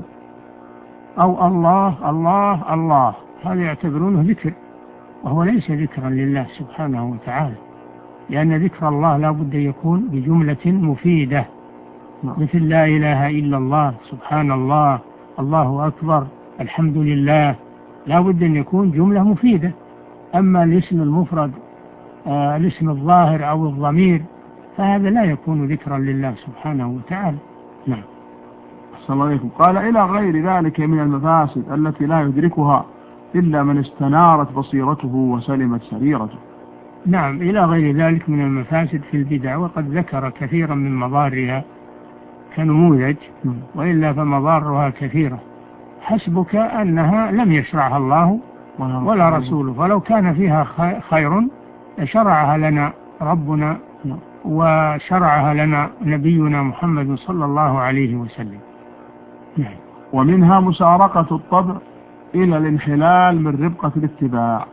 أو الله الله الله. هذا يعتبرونه ذكر، وهو ليس ذكرا لله سبحانه وتعالى، لأن ذكر الله لا بد يكون بجملة مفيدة، مثل لا إله إلا الله، سبحان الله، الله أكبر، الحمد لله، لا بد أن يكون جملة مفيدة. أما الاسم المفرد، الاسم الظاهر أو الضمير، فهذا لا يكون ذكرا لله سبحانه وتعالى. نعم. أحسن الله عليكم. قال إلى غير ذلك من المفاسد التي لا يدركها إلا من استنارت بصيرته وسلمت سريرته. نعم، إلى غير ذلك من المفاسد في البدع، وقد ذكر كثيرا من مضارها كنموذج، وإلا فمضارها كثيرة. حسبك أنها لم يشرعها الله ولا رسوله، فلو كان فيها خير شرعها لنا ربنا وشرعها لنا نبينا محمد صلى الله عليه وسلم. نعم. ومنها مسارقة الطبع إلى الانحلال من ربقة الاتباع،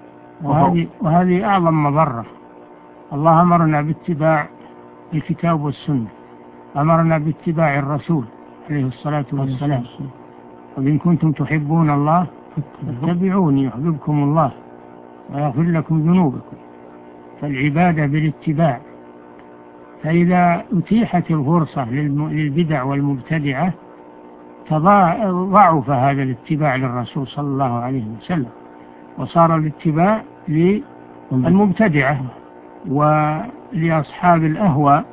وهذه أعظم مضرة. الله أمرنا باتباع الكتاب والسنة، أمرنا باتباع الرسول عليه الصلاة والسلام، وإن كنتم تحبون الله فاتبعوني يحببكم الله ويغفر لكم ذنوبكم. فالعبادة بالاتباع. فإذا أتيحت الفرصة للبدع والمبتدعة ضعف هذا الاتباع للرسول صلى الله عليه وسلم، وصار الاتباع للمبتدعة ولأصحاب الأهواء،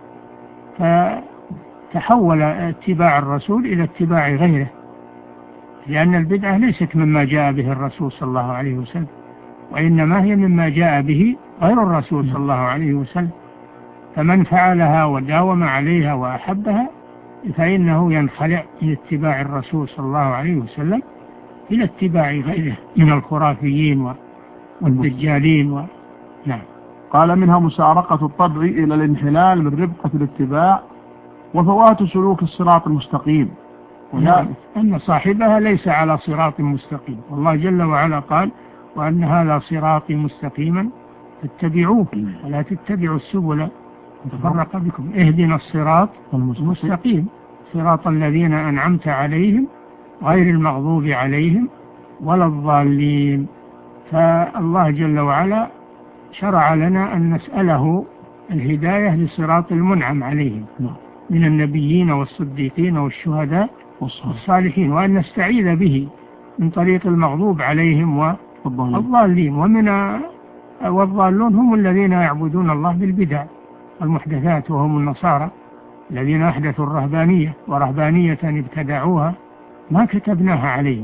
فتحول اتباع الرسول إلى اتباع غيره، لأن البدعة ليست مما جاء به الرسول صلى الله عليه وسلم، وإنما هي مما جاء به غير الرسول صلى الله عليه وسلم. فمن فعلها وداوم عليها وأحبها فإنه ينخلع من اتباع الرسول صلى الله عليه وسلم إلى اتباع غيره من الخرافيين والدجالين نعم. قال منها مسارقة الطبع إلى الانحلال من ربقة الاتباع وفوات سلوك الصراط المستقيم، أن صاحبها ليس على صراط مستقيم. والله جل وعلا قال وأن هذا صراطي مستقيما فاتبعوه ولا تتبعوا السبل تفرق بكم. اهدنا الصراط المستقيم صراط الذين أنعمت عليهم غير المغضوب عليهم ولا الضالين. فالله جل وعلا شرع لنا أن نسأله الهداية لصراط المنعم عليهم من النبيين والصديقين والشهداء والصالحين، وأن نستعيذ به من طريق المغضوب عليهم والضالين. والضالون هم الذين يعبدون الله بالبدع والمحدثات، وهم النصارى الذين أحدثوا الرهبانية، ورهبانية ابتدعوها ما كتبناها عليهم.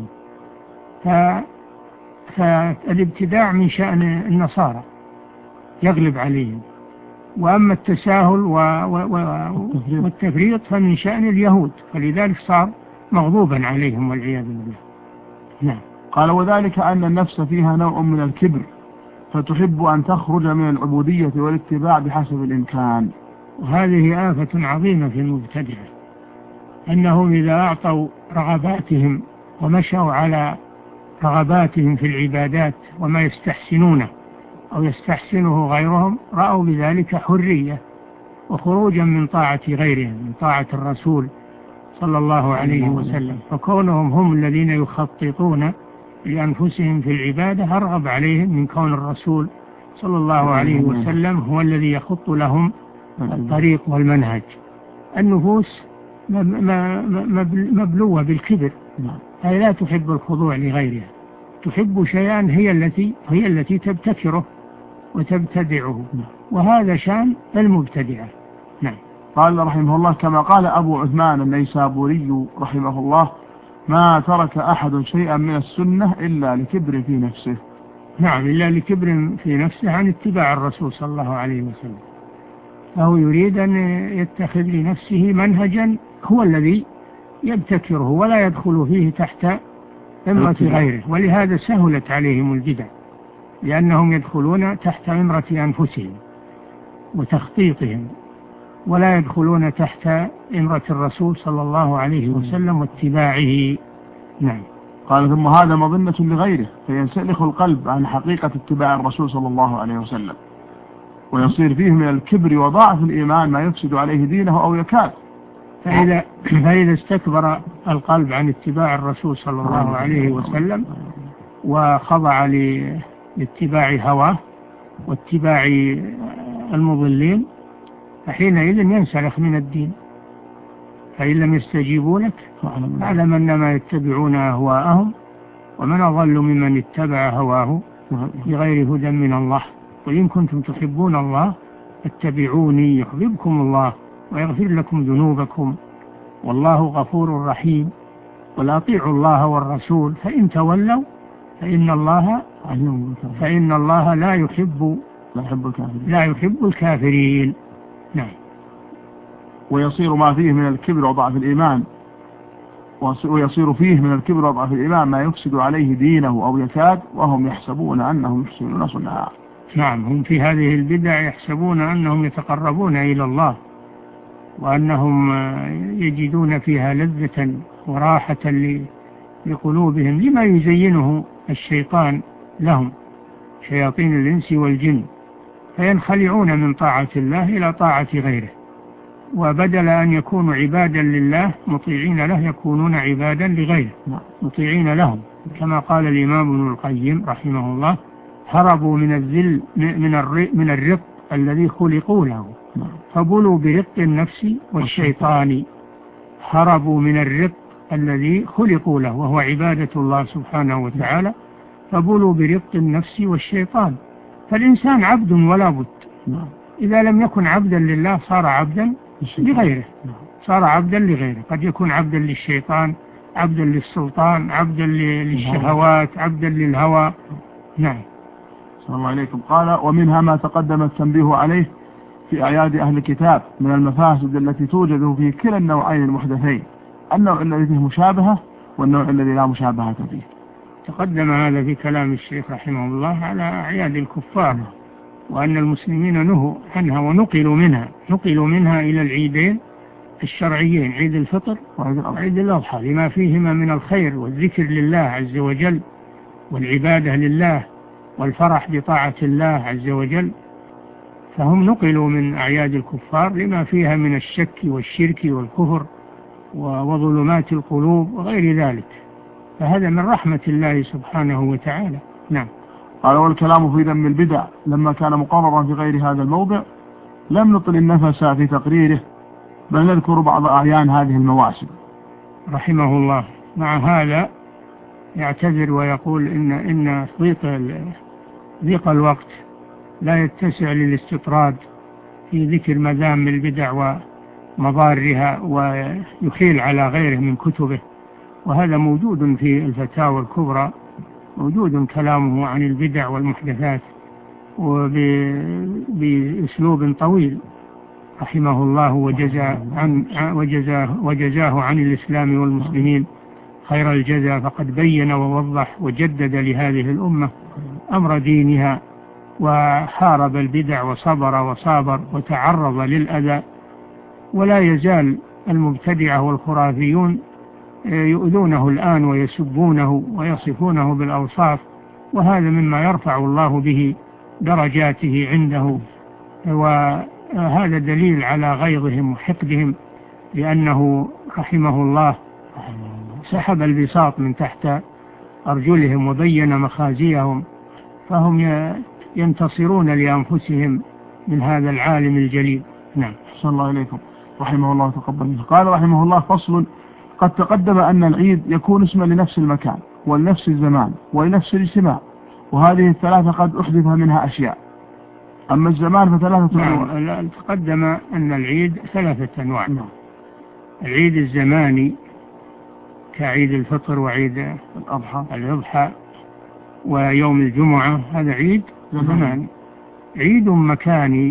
فالابتداع من شأن النصارى يغلب عليهم، وأما التساهل والتفريط فمن شأن اليهود، فلذلك صار مغضوبا عليهم والعياذ بالله. نعم. قال وذلك أن النفس فيها نوع من الكبر فتحب أن تخرج من العبودية والاتباع بحسب الإمكان. وهذه آفة عظيمة في المبتدعة، أنهم إذا أعطوا رغباتهم ومشوا على رغباتهم في العبادات وما يستحسنونه أو يستحسنه غيرهم، رأوا بذلك حرية وخروجا من طاعة غيرهم، من طاعة الرسول صلى الله عليه وسلم. فكونهم هم الذين يخططون لأنفسهم في العبادة أرغب عليهم من كون الرسول صلى الله عليه وسلم هو الذي يخط لهم الطريق والمنهج. النفوس مبلوة بالكبر، هي لا تحب الخضوع لغيرها، تحب شيئا هي التي تبتكره وتبتدعه، وهذا شان المبتدعة. نعم. قال رحمه الله: كما قال أبو عثمان النيسابوري رحمه الله: ما ترك أحد شيئا من السنة إلا لكبر في نفسه. نعم، إلا لكبر في نفسه عن اتباع الرسول صلى الله عليه وسلم، فهو يريد أن يتخذ لنفسه منهجا هو الذي يبتكره ولا يدخل فيه تحت إمرة غيره، ولهذا سهلت عليهم البدع، لأنهم يدخلون تحت إمرة أنفسهم وتخطيطهم، ولا يدخلون تحت إمرة الرسول صلى الله عليه وسلم واتباعه. نعم. قال: ثم هذا مظنة لغيره، فينسلخ القلب عن حقيقة اتباع الرسول صلى الله عليه وسلم، ويصير فيه من الكبر وضعف الإيمان ما يفسد عليه دينه أو يكاد. فإذا استكبر القلب عن اتباع الرسول صلى الله عليه وسلم وخضع لاتباع هواه واتباع المضلين، فحينئذ ينسلخ من الدين. فإن لم يستجيبوا لك فاعلم أنما يتبعون أهواءهم، ومن أضل ممن اتبع هواه بغير هدى من الله. وإن كنتم تحبون الله فاتبعوني يحببكم الله ويغفر لكم ذنوبكم والله غفور رحيم. قل أطيعوا الله والرسول فإن تولوا فإن الله لا يحب الكافرين. نعم. ويصير ما فيه من الكبر وضعف الإيمان ما يفسد عليه دينه أو يكاد، وهم يحسبون أنهم يحسنون صنعا. نعم، هم في هذه البدع يحسبون أنهم يتقربون إلى الله، وأنهم يجدون فيها لذة وراحة لقلوبهم لما يزينه الشيطان لهم، شياطين الإنس والجن، فينخلعون من طاعة الله إلى طاعة غيره، وبدل أن يكونوا عبادا لله مطيعين له يكونون عبادا لغيره مطيعين لهم، كما قال الإمام ابن القيم رحمه الله: هربوا من الذل من الرق الذي خلقوا له فبلوا برق النفس والشيطان. هربوا من الرق الذي خلقوا له وهو عبادة الله سبحانه وتعالى، فبلوا برق النفس والشيطان. فالإنسان عبد ولا بد، إذا لم يكن عبدا لله صار عبدا لغيره، قد يكون عبدا للشيطان، عبدا للسلطان، عبدا للشهوات، عبدا للهوى. نعم. صلى الله عليكم. قال: ومنها ما تقدم التنبيه عليه في أعياد أهل الكتاب من المفاسد التي توجد في كلا النوعين المحدثين، النوع الذي فيه مشابهة والنوع الذي لا مشابهة فيه. تقدم هذا في كلام الشيخ رحمه الله على أعياد الكفار، وأن المسلمين نهوا عنها ونقلوا منها إلى العيدين الشرعيين، عيد الفطر وعيد الأضحى، لما فيهما من الخير والذكر لله عز وجل والعبادة لله والفرح بطاعة الله عز وجل. فهم نقلوا من أعياد الكفار لما فيها من الشك والشرك والكفر وظلمات القلوب وغير ذلك، فهذا من رحمة الله سبحانه وتعالى. نعم. قال: والكلام في ذم البدع لما كان مقررا في غير هذا الموضع لم نطل النفس في تقريره، بل نذكر بعض أعيان هذه المواسم رحمه الله. مع هذا يعتذر ويقول إن ضيق الوقت لا يتسع للاستطراد في ذكر مذام البدع ومضارها، ويخيل على غيره من كتبه، وهذا موجود في الفتاوى الكبرى، موجود كلامه عن البدع والمحدثات وبأسلوب طويل رحمه الله، وجزاه عن الإسلام والمسلمين خير الجزاء، فقد بين ووضح وجدد لهذه الأمة أمر دينها، وحارب البدع وصبر وصابر وتعرض للأذى. ولا يزال المبتدعة والخرافيون يؤذونه الآن ويسبونه ويصفونه بالأوصاف، وهذا مما يرفع الله به درجاته عنده، وهذا دليل على غيظهم وحقدهم، لأنه رحمه الله سحب البساط من تحت أرجلهم وبين مخازيهم، فهم ينتصرون لأنفسهم من هذا العالم الجليل. نعم. أحسن الله إليكم. رحمه الله تقبل منه. قال رحمه الله: فصل: قد تقدم أن العيد يكون اسما لنفس المكان ولنفس الزمان ولنفس الاجتماع، وهذه الثلاثة قد أحدث منها أشياء. أما الزمان فثلاثة أنواع. تقدم أن العيد ثلاثة أنواع. العيد الزماني كعيد الفطر وعيد الأضحى ويوم الجمعة، هذا عيد زماني. عيد مكاني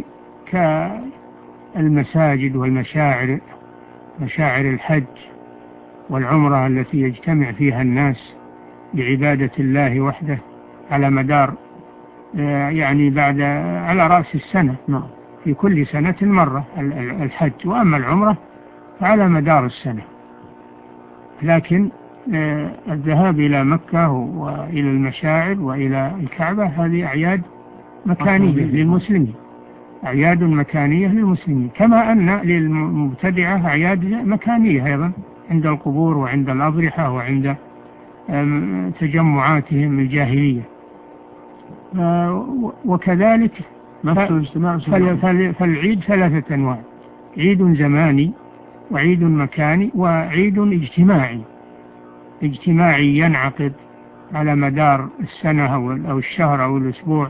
كالمساجد والمشاعر، مشاعر الحج والعمرة التي يجتمع فيها الناس لعبادة الله وحده على مدار يعني على رأس السنة، في كل سنة مرة الحج، وأما العمرة فعلى مدار السنة. لكن الذهاب إلى مكة وإلى المشاعر وإلى الكعبة هذه أعياد مكانية للمسلمين، أعياد مكانية للمسلمين، كما أن للمبتدعة أعياد مكانية أيضا عند القبور وعند الأضرحة وعند تجمعاتهم الجاهلية. وكذلك فالعيد ثلاثة أنواع: عيد زماني وعيد مكاني وعيد اجتماعي ينعقد على مدار السنة أو الشهر أو الأسبوع،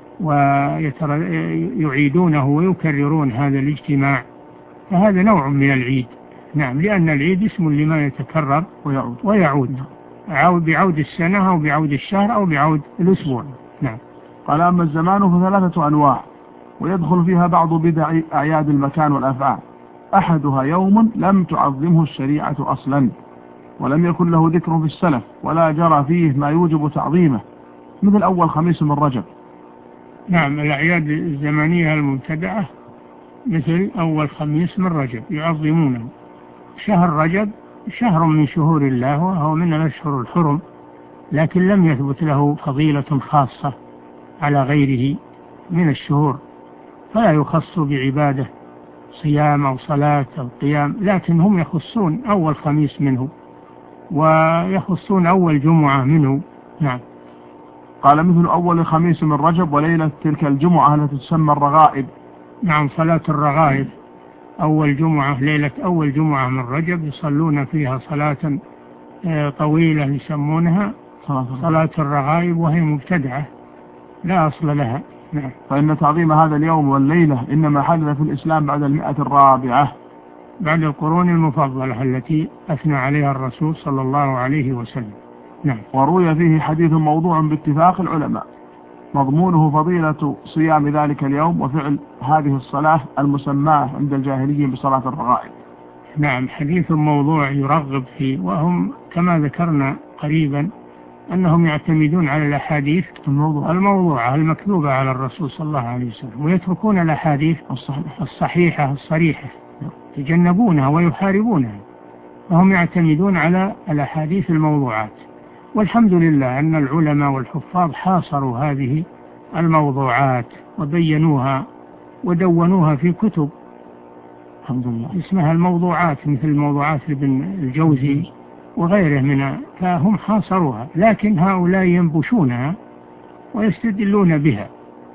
ويعيدونه ويكررون هذا الاجتماع، فهذا نوع من العيد. نعم، لأن العيد اسم لما يتكرر ويعود بعود السنة أو بعود الشهر أو بعود الأسبوع. نعم. قال: أما الزمان فثلاثة أنواع، ويدخل فيها بعض بدع أعياد المكان والأفعال، أحدها يوم لم تعظمه الشريعة أصلا، ولم يكن له ذكر في السلف، ولا جرى فيه ما يوجب تعظيمه، مثل أول خميس من رجب. نعم، الأعياد الزمانية المبتدعة مثل أول خميس من رجب يعظمونه. شهر رجب شهر من شهور الله وهو من الأشهر الحرم، لكن لم يثبت له فضيلة خاصة على غيره من الشهور، فلا يخص بعبادة صيام أو صلاة أو قيام، لكن هم يخصون أول خميس منه ويخصون أول جمعة منه. نعم. قال: مثل أول خميس من رجب وليلة تلك الجمعة التي تسمى الرغائب. نعم، صلاة الرغائب أول جمعة، ليلة أول جمعة من رجب يصلون فيها صلاة طويلة يسمونها صلاة الرغائب، وهي مبتدعة لا أصل لها. نعم. فإن تعظيم هذا اليوم والليلة إنما حدث في الإسلام بعد 104 بعد القرون المفضلة التي أثنى عليها الرسول صلى الله عليه وسلم. نعم. وروي فيه حديث موضوع باتفاق العلماء، مضمونه فضيلة صيام ذلك اليوم وفعل هذه الصلاة المسماة عند الجاهليين بصلاة الرغائب. نعم، حديث موضوع يرغب فيه، وهم كما ذكرنا قريبا أنهم يعتمدون على الأحاديث الموضوعة المكذوبة على الرسول صلى الله عليه وسلم، ويتركون الأحاديث الصحيحة الصريحة، يتجنبونها ويحاربونها، وهم يعتمدون على الأحاديث الموضوعات. والحمد لله أن العلماء والحفاظ حاصروا هذه الموضوعات وبينوها ودونوها في كتب الحمد لله اسمها الموضوعات، مثل موضوعات ابن الجوزي وغيره منها، فهم حاصروها، لكن هؤلاء ينبشونها ويستدلون بها،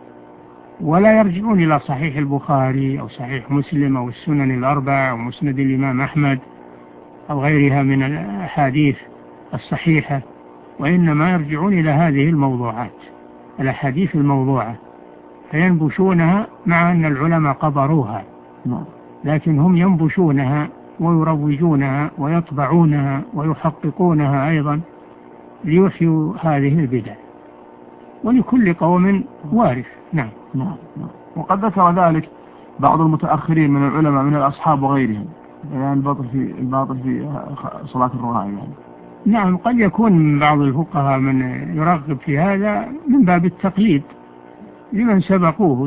ولا يرجعون إلى صحيح البخاري أو صحيح مسلم أو السنن الأربع أو مسند الإمام أحمد أو غيرها من الأحاديث الصحيحة، وإنما يرجعون إلى هذه الموضوعات، الأحاديث الموضوعة، فينبشونها مع أن العلماء قبروها، لكن هم ينبشونها ويروجونها ويطبعونها ويحققونها أيضا ليحيوا هذه البدع، ولكل قوم وارث. نعم. وقد ذكر ذلك بعض المتأخرين من العلماء من الأصحاب وغيرهم، يعني الباطل في صلاة الرغائب يعني. نعم، قد يكون من بعض الفقهاء من يرغب في هذا من باب التقليد لمن سبقوه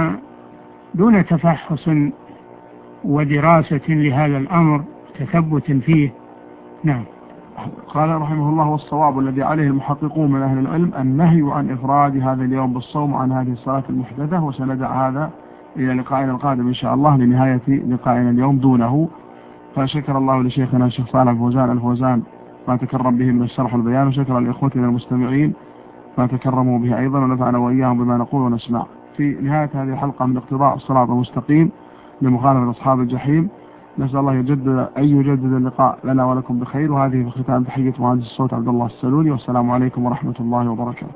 دون تفحص ودراسة لهذا الأمر، تثبت فيه. نعم. قال رحمه الله: والصواب الذي عليه المحققون من أهل العلم النهي عن إفراد هذا اليوم بالصوم عن هذه الصلاة المحدثة، وسندع هذا إلى لقائنا القادم إن شاء الله لنهاية لقائنا اليوم دونه. فشكر الله لشيخنا الشيخ صالح الفوزان ما تكرم به من الشرح والبيان، وشكر لإخوتنا المستمعين ما تكرموا به أيضا، ونفعنا وإياهم بما نقول ونسمع. في نهاية هذه الحلقة من اقتضاء الصراط المستقيم لمخالفة أصحاب الجحيم، نسأل الله أن يجدد اللقاء لنا ولكم بخير. وهذه في ختام تحية مهندس الصوت عبد الله السلولي، والسلام عليكم ورحمة الله وبركاته.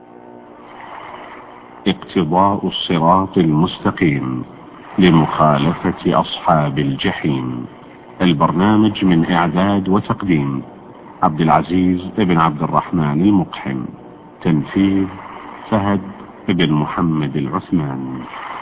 اقتضاء الصراط المستقيم لمخالفة أصحاب الجحيم، البرنامج من إعداد وتقديم عبد العزيز ابن عبد الرحمن المقحم، تنفيذ فهد ابن محمد العثمان.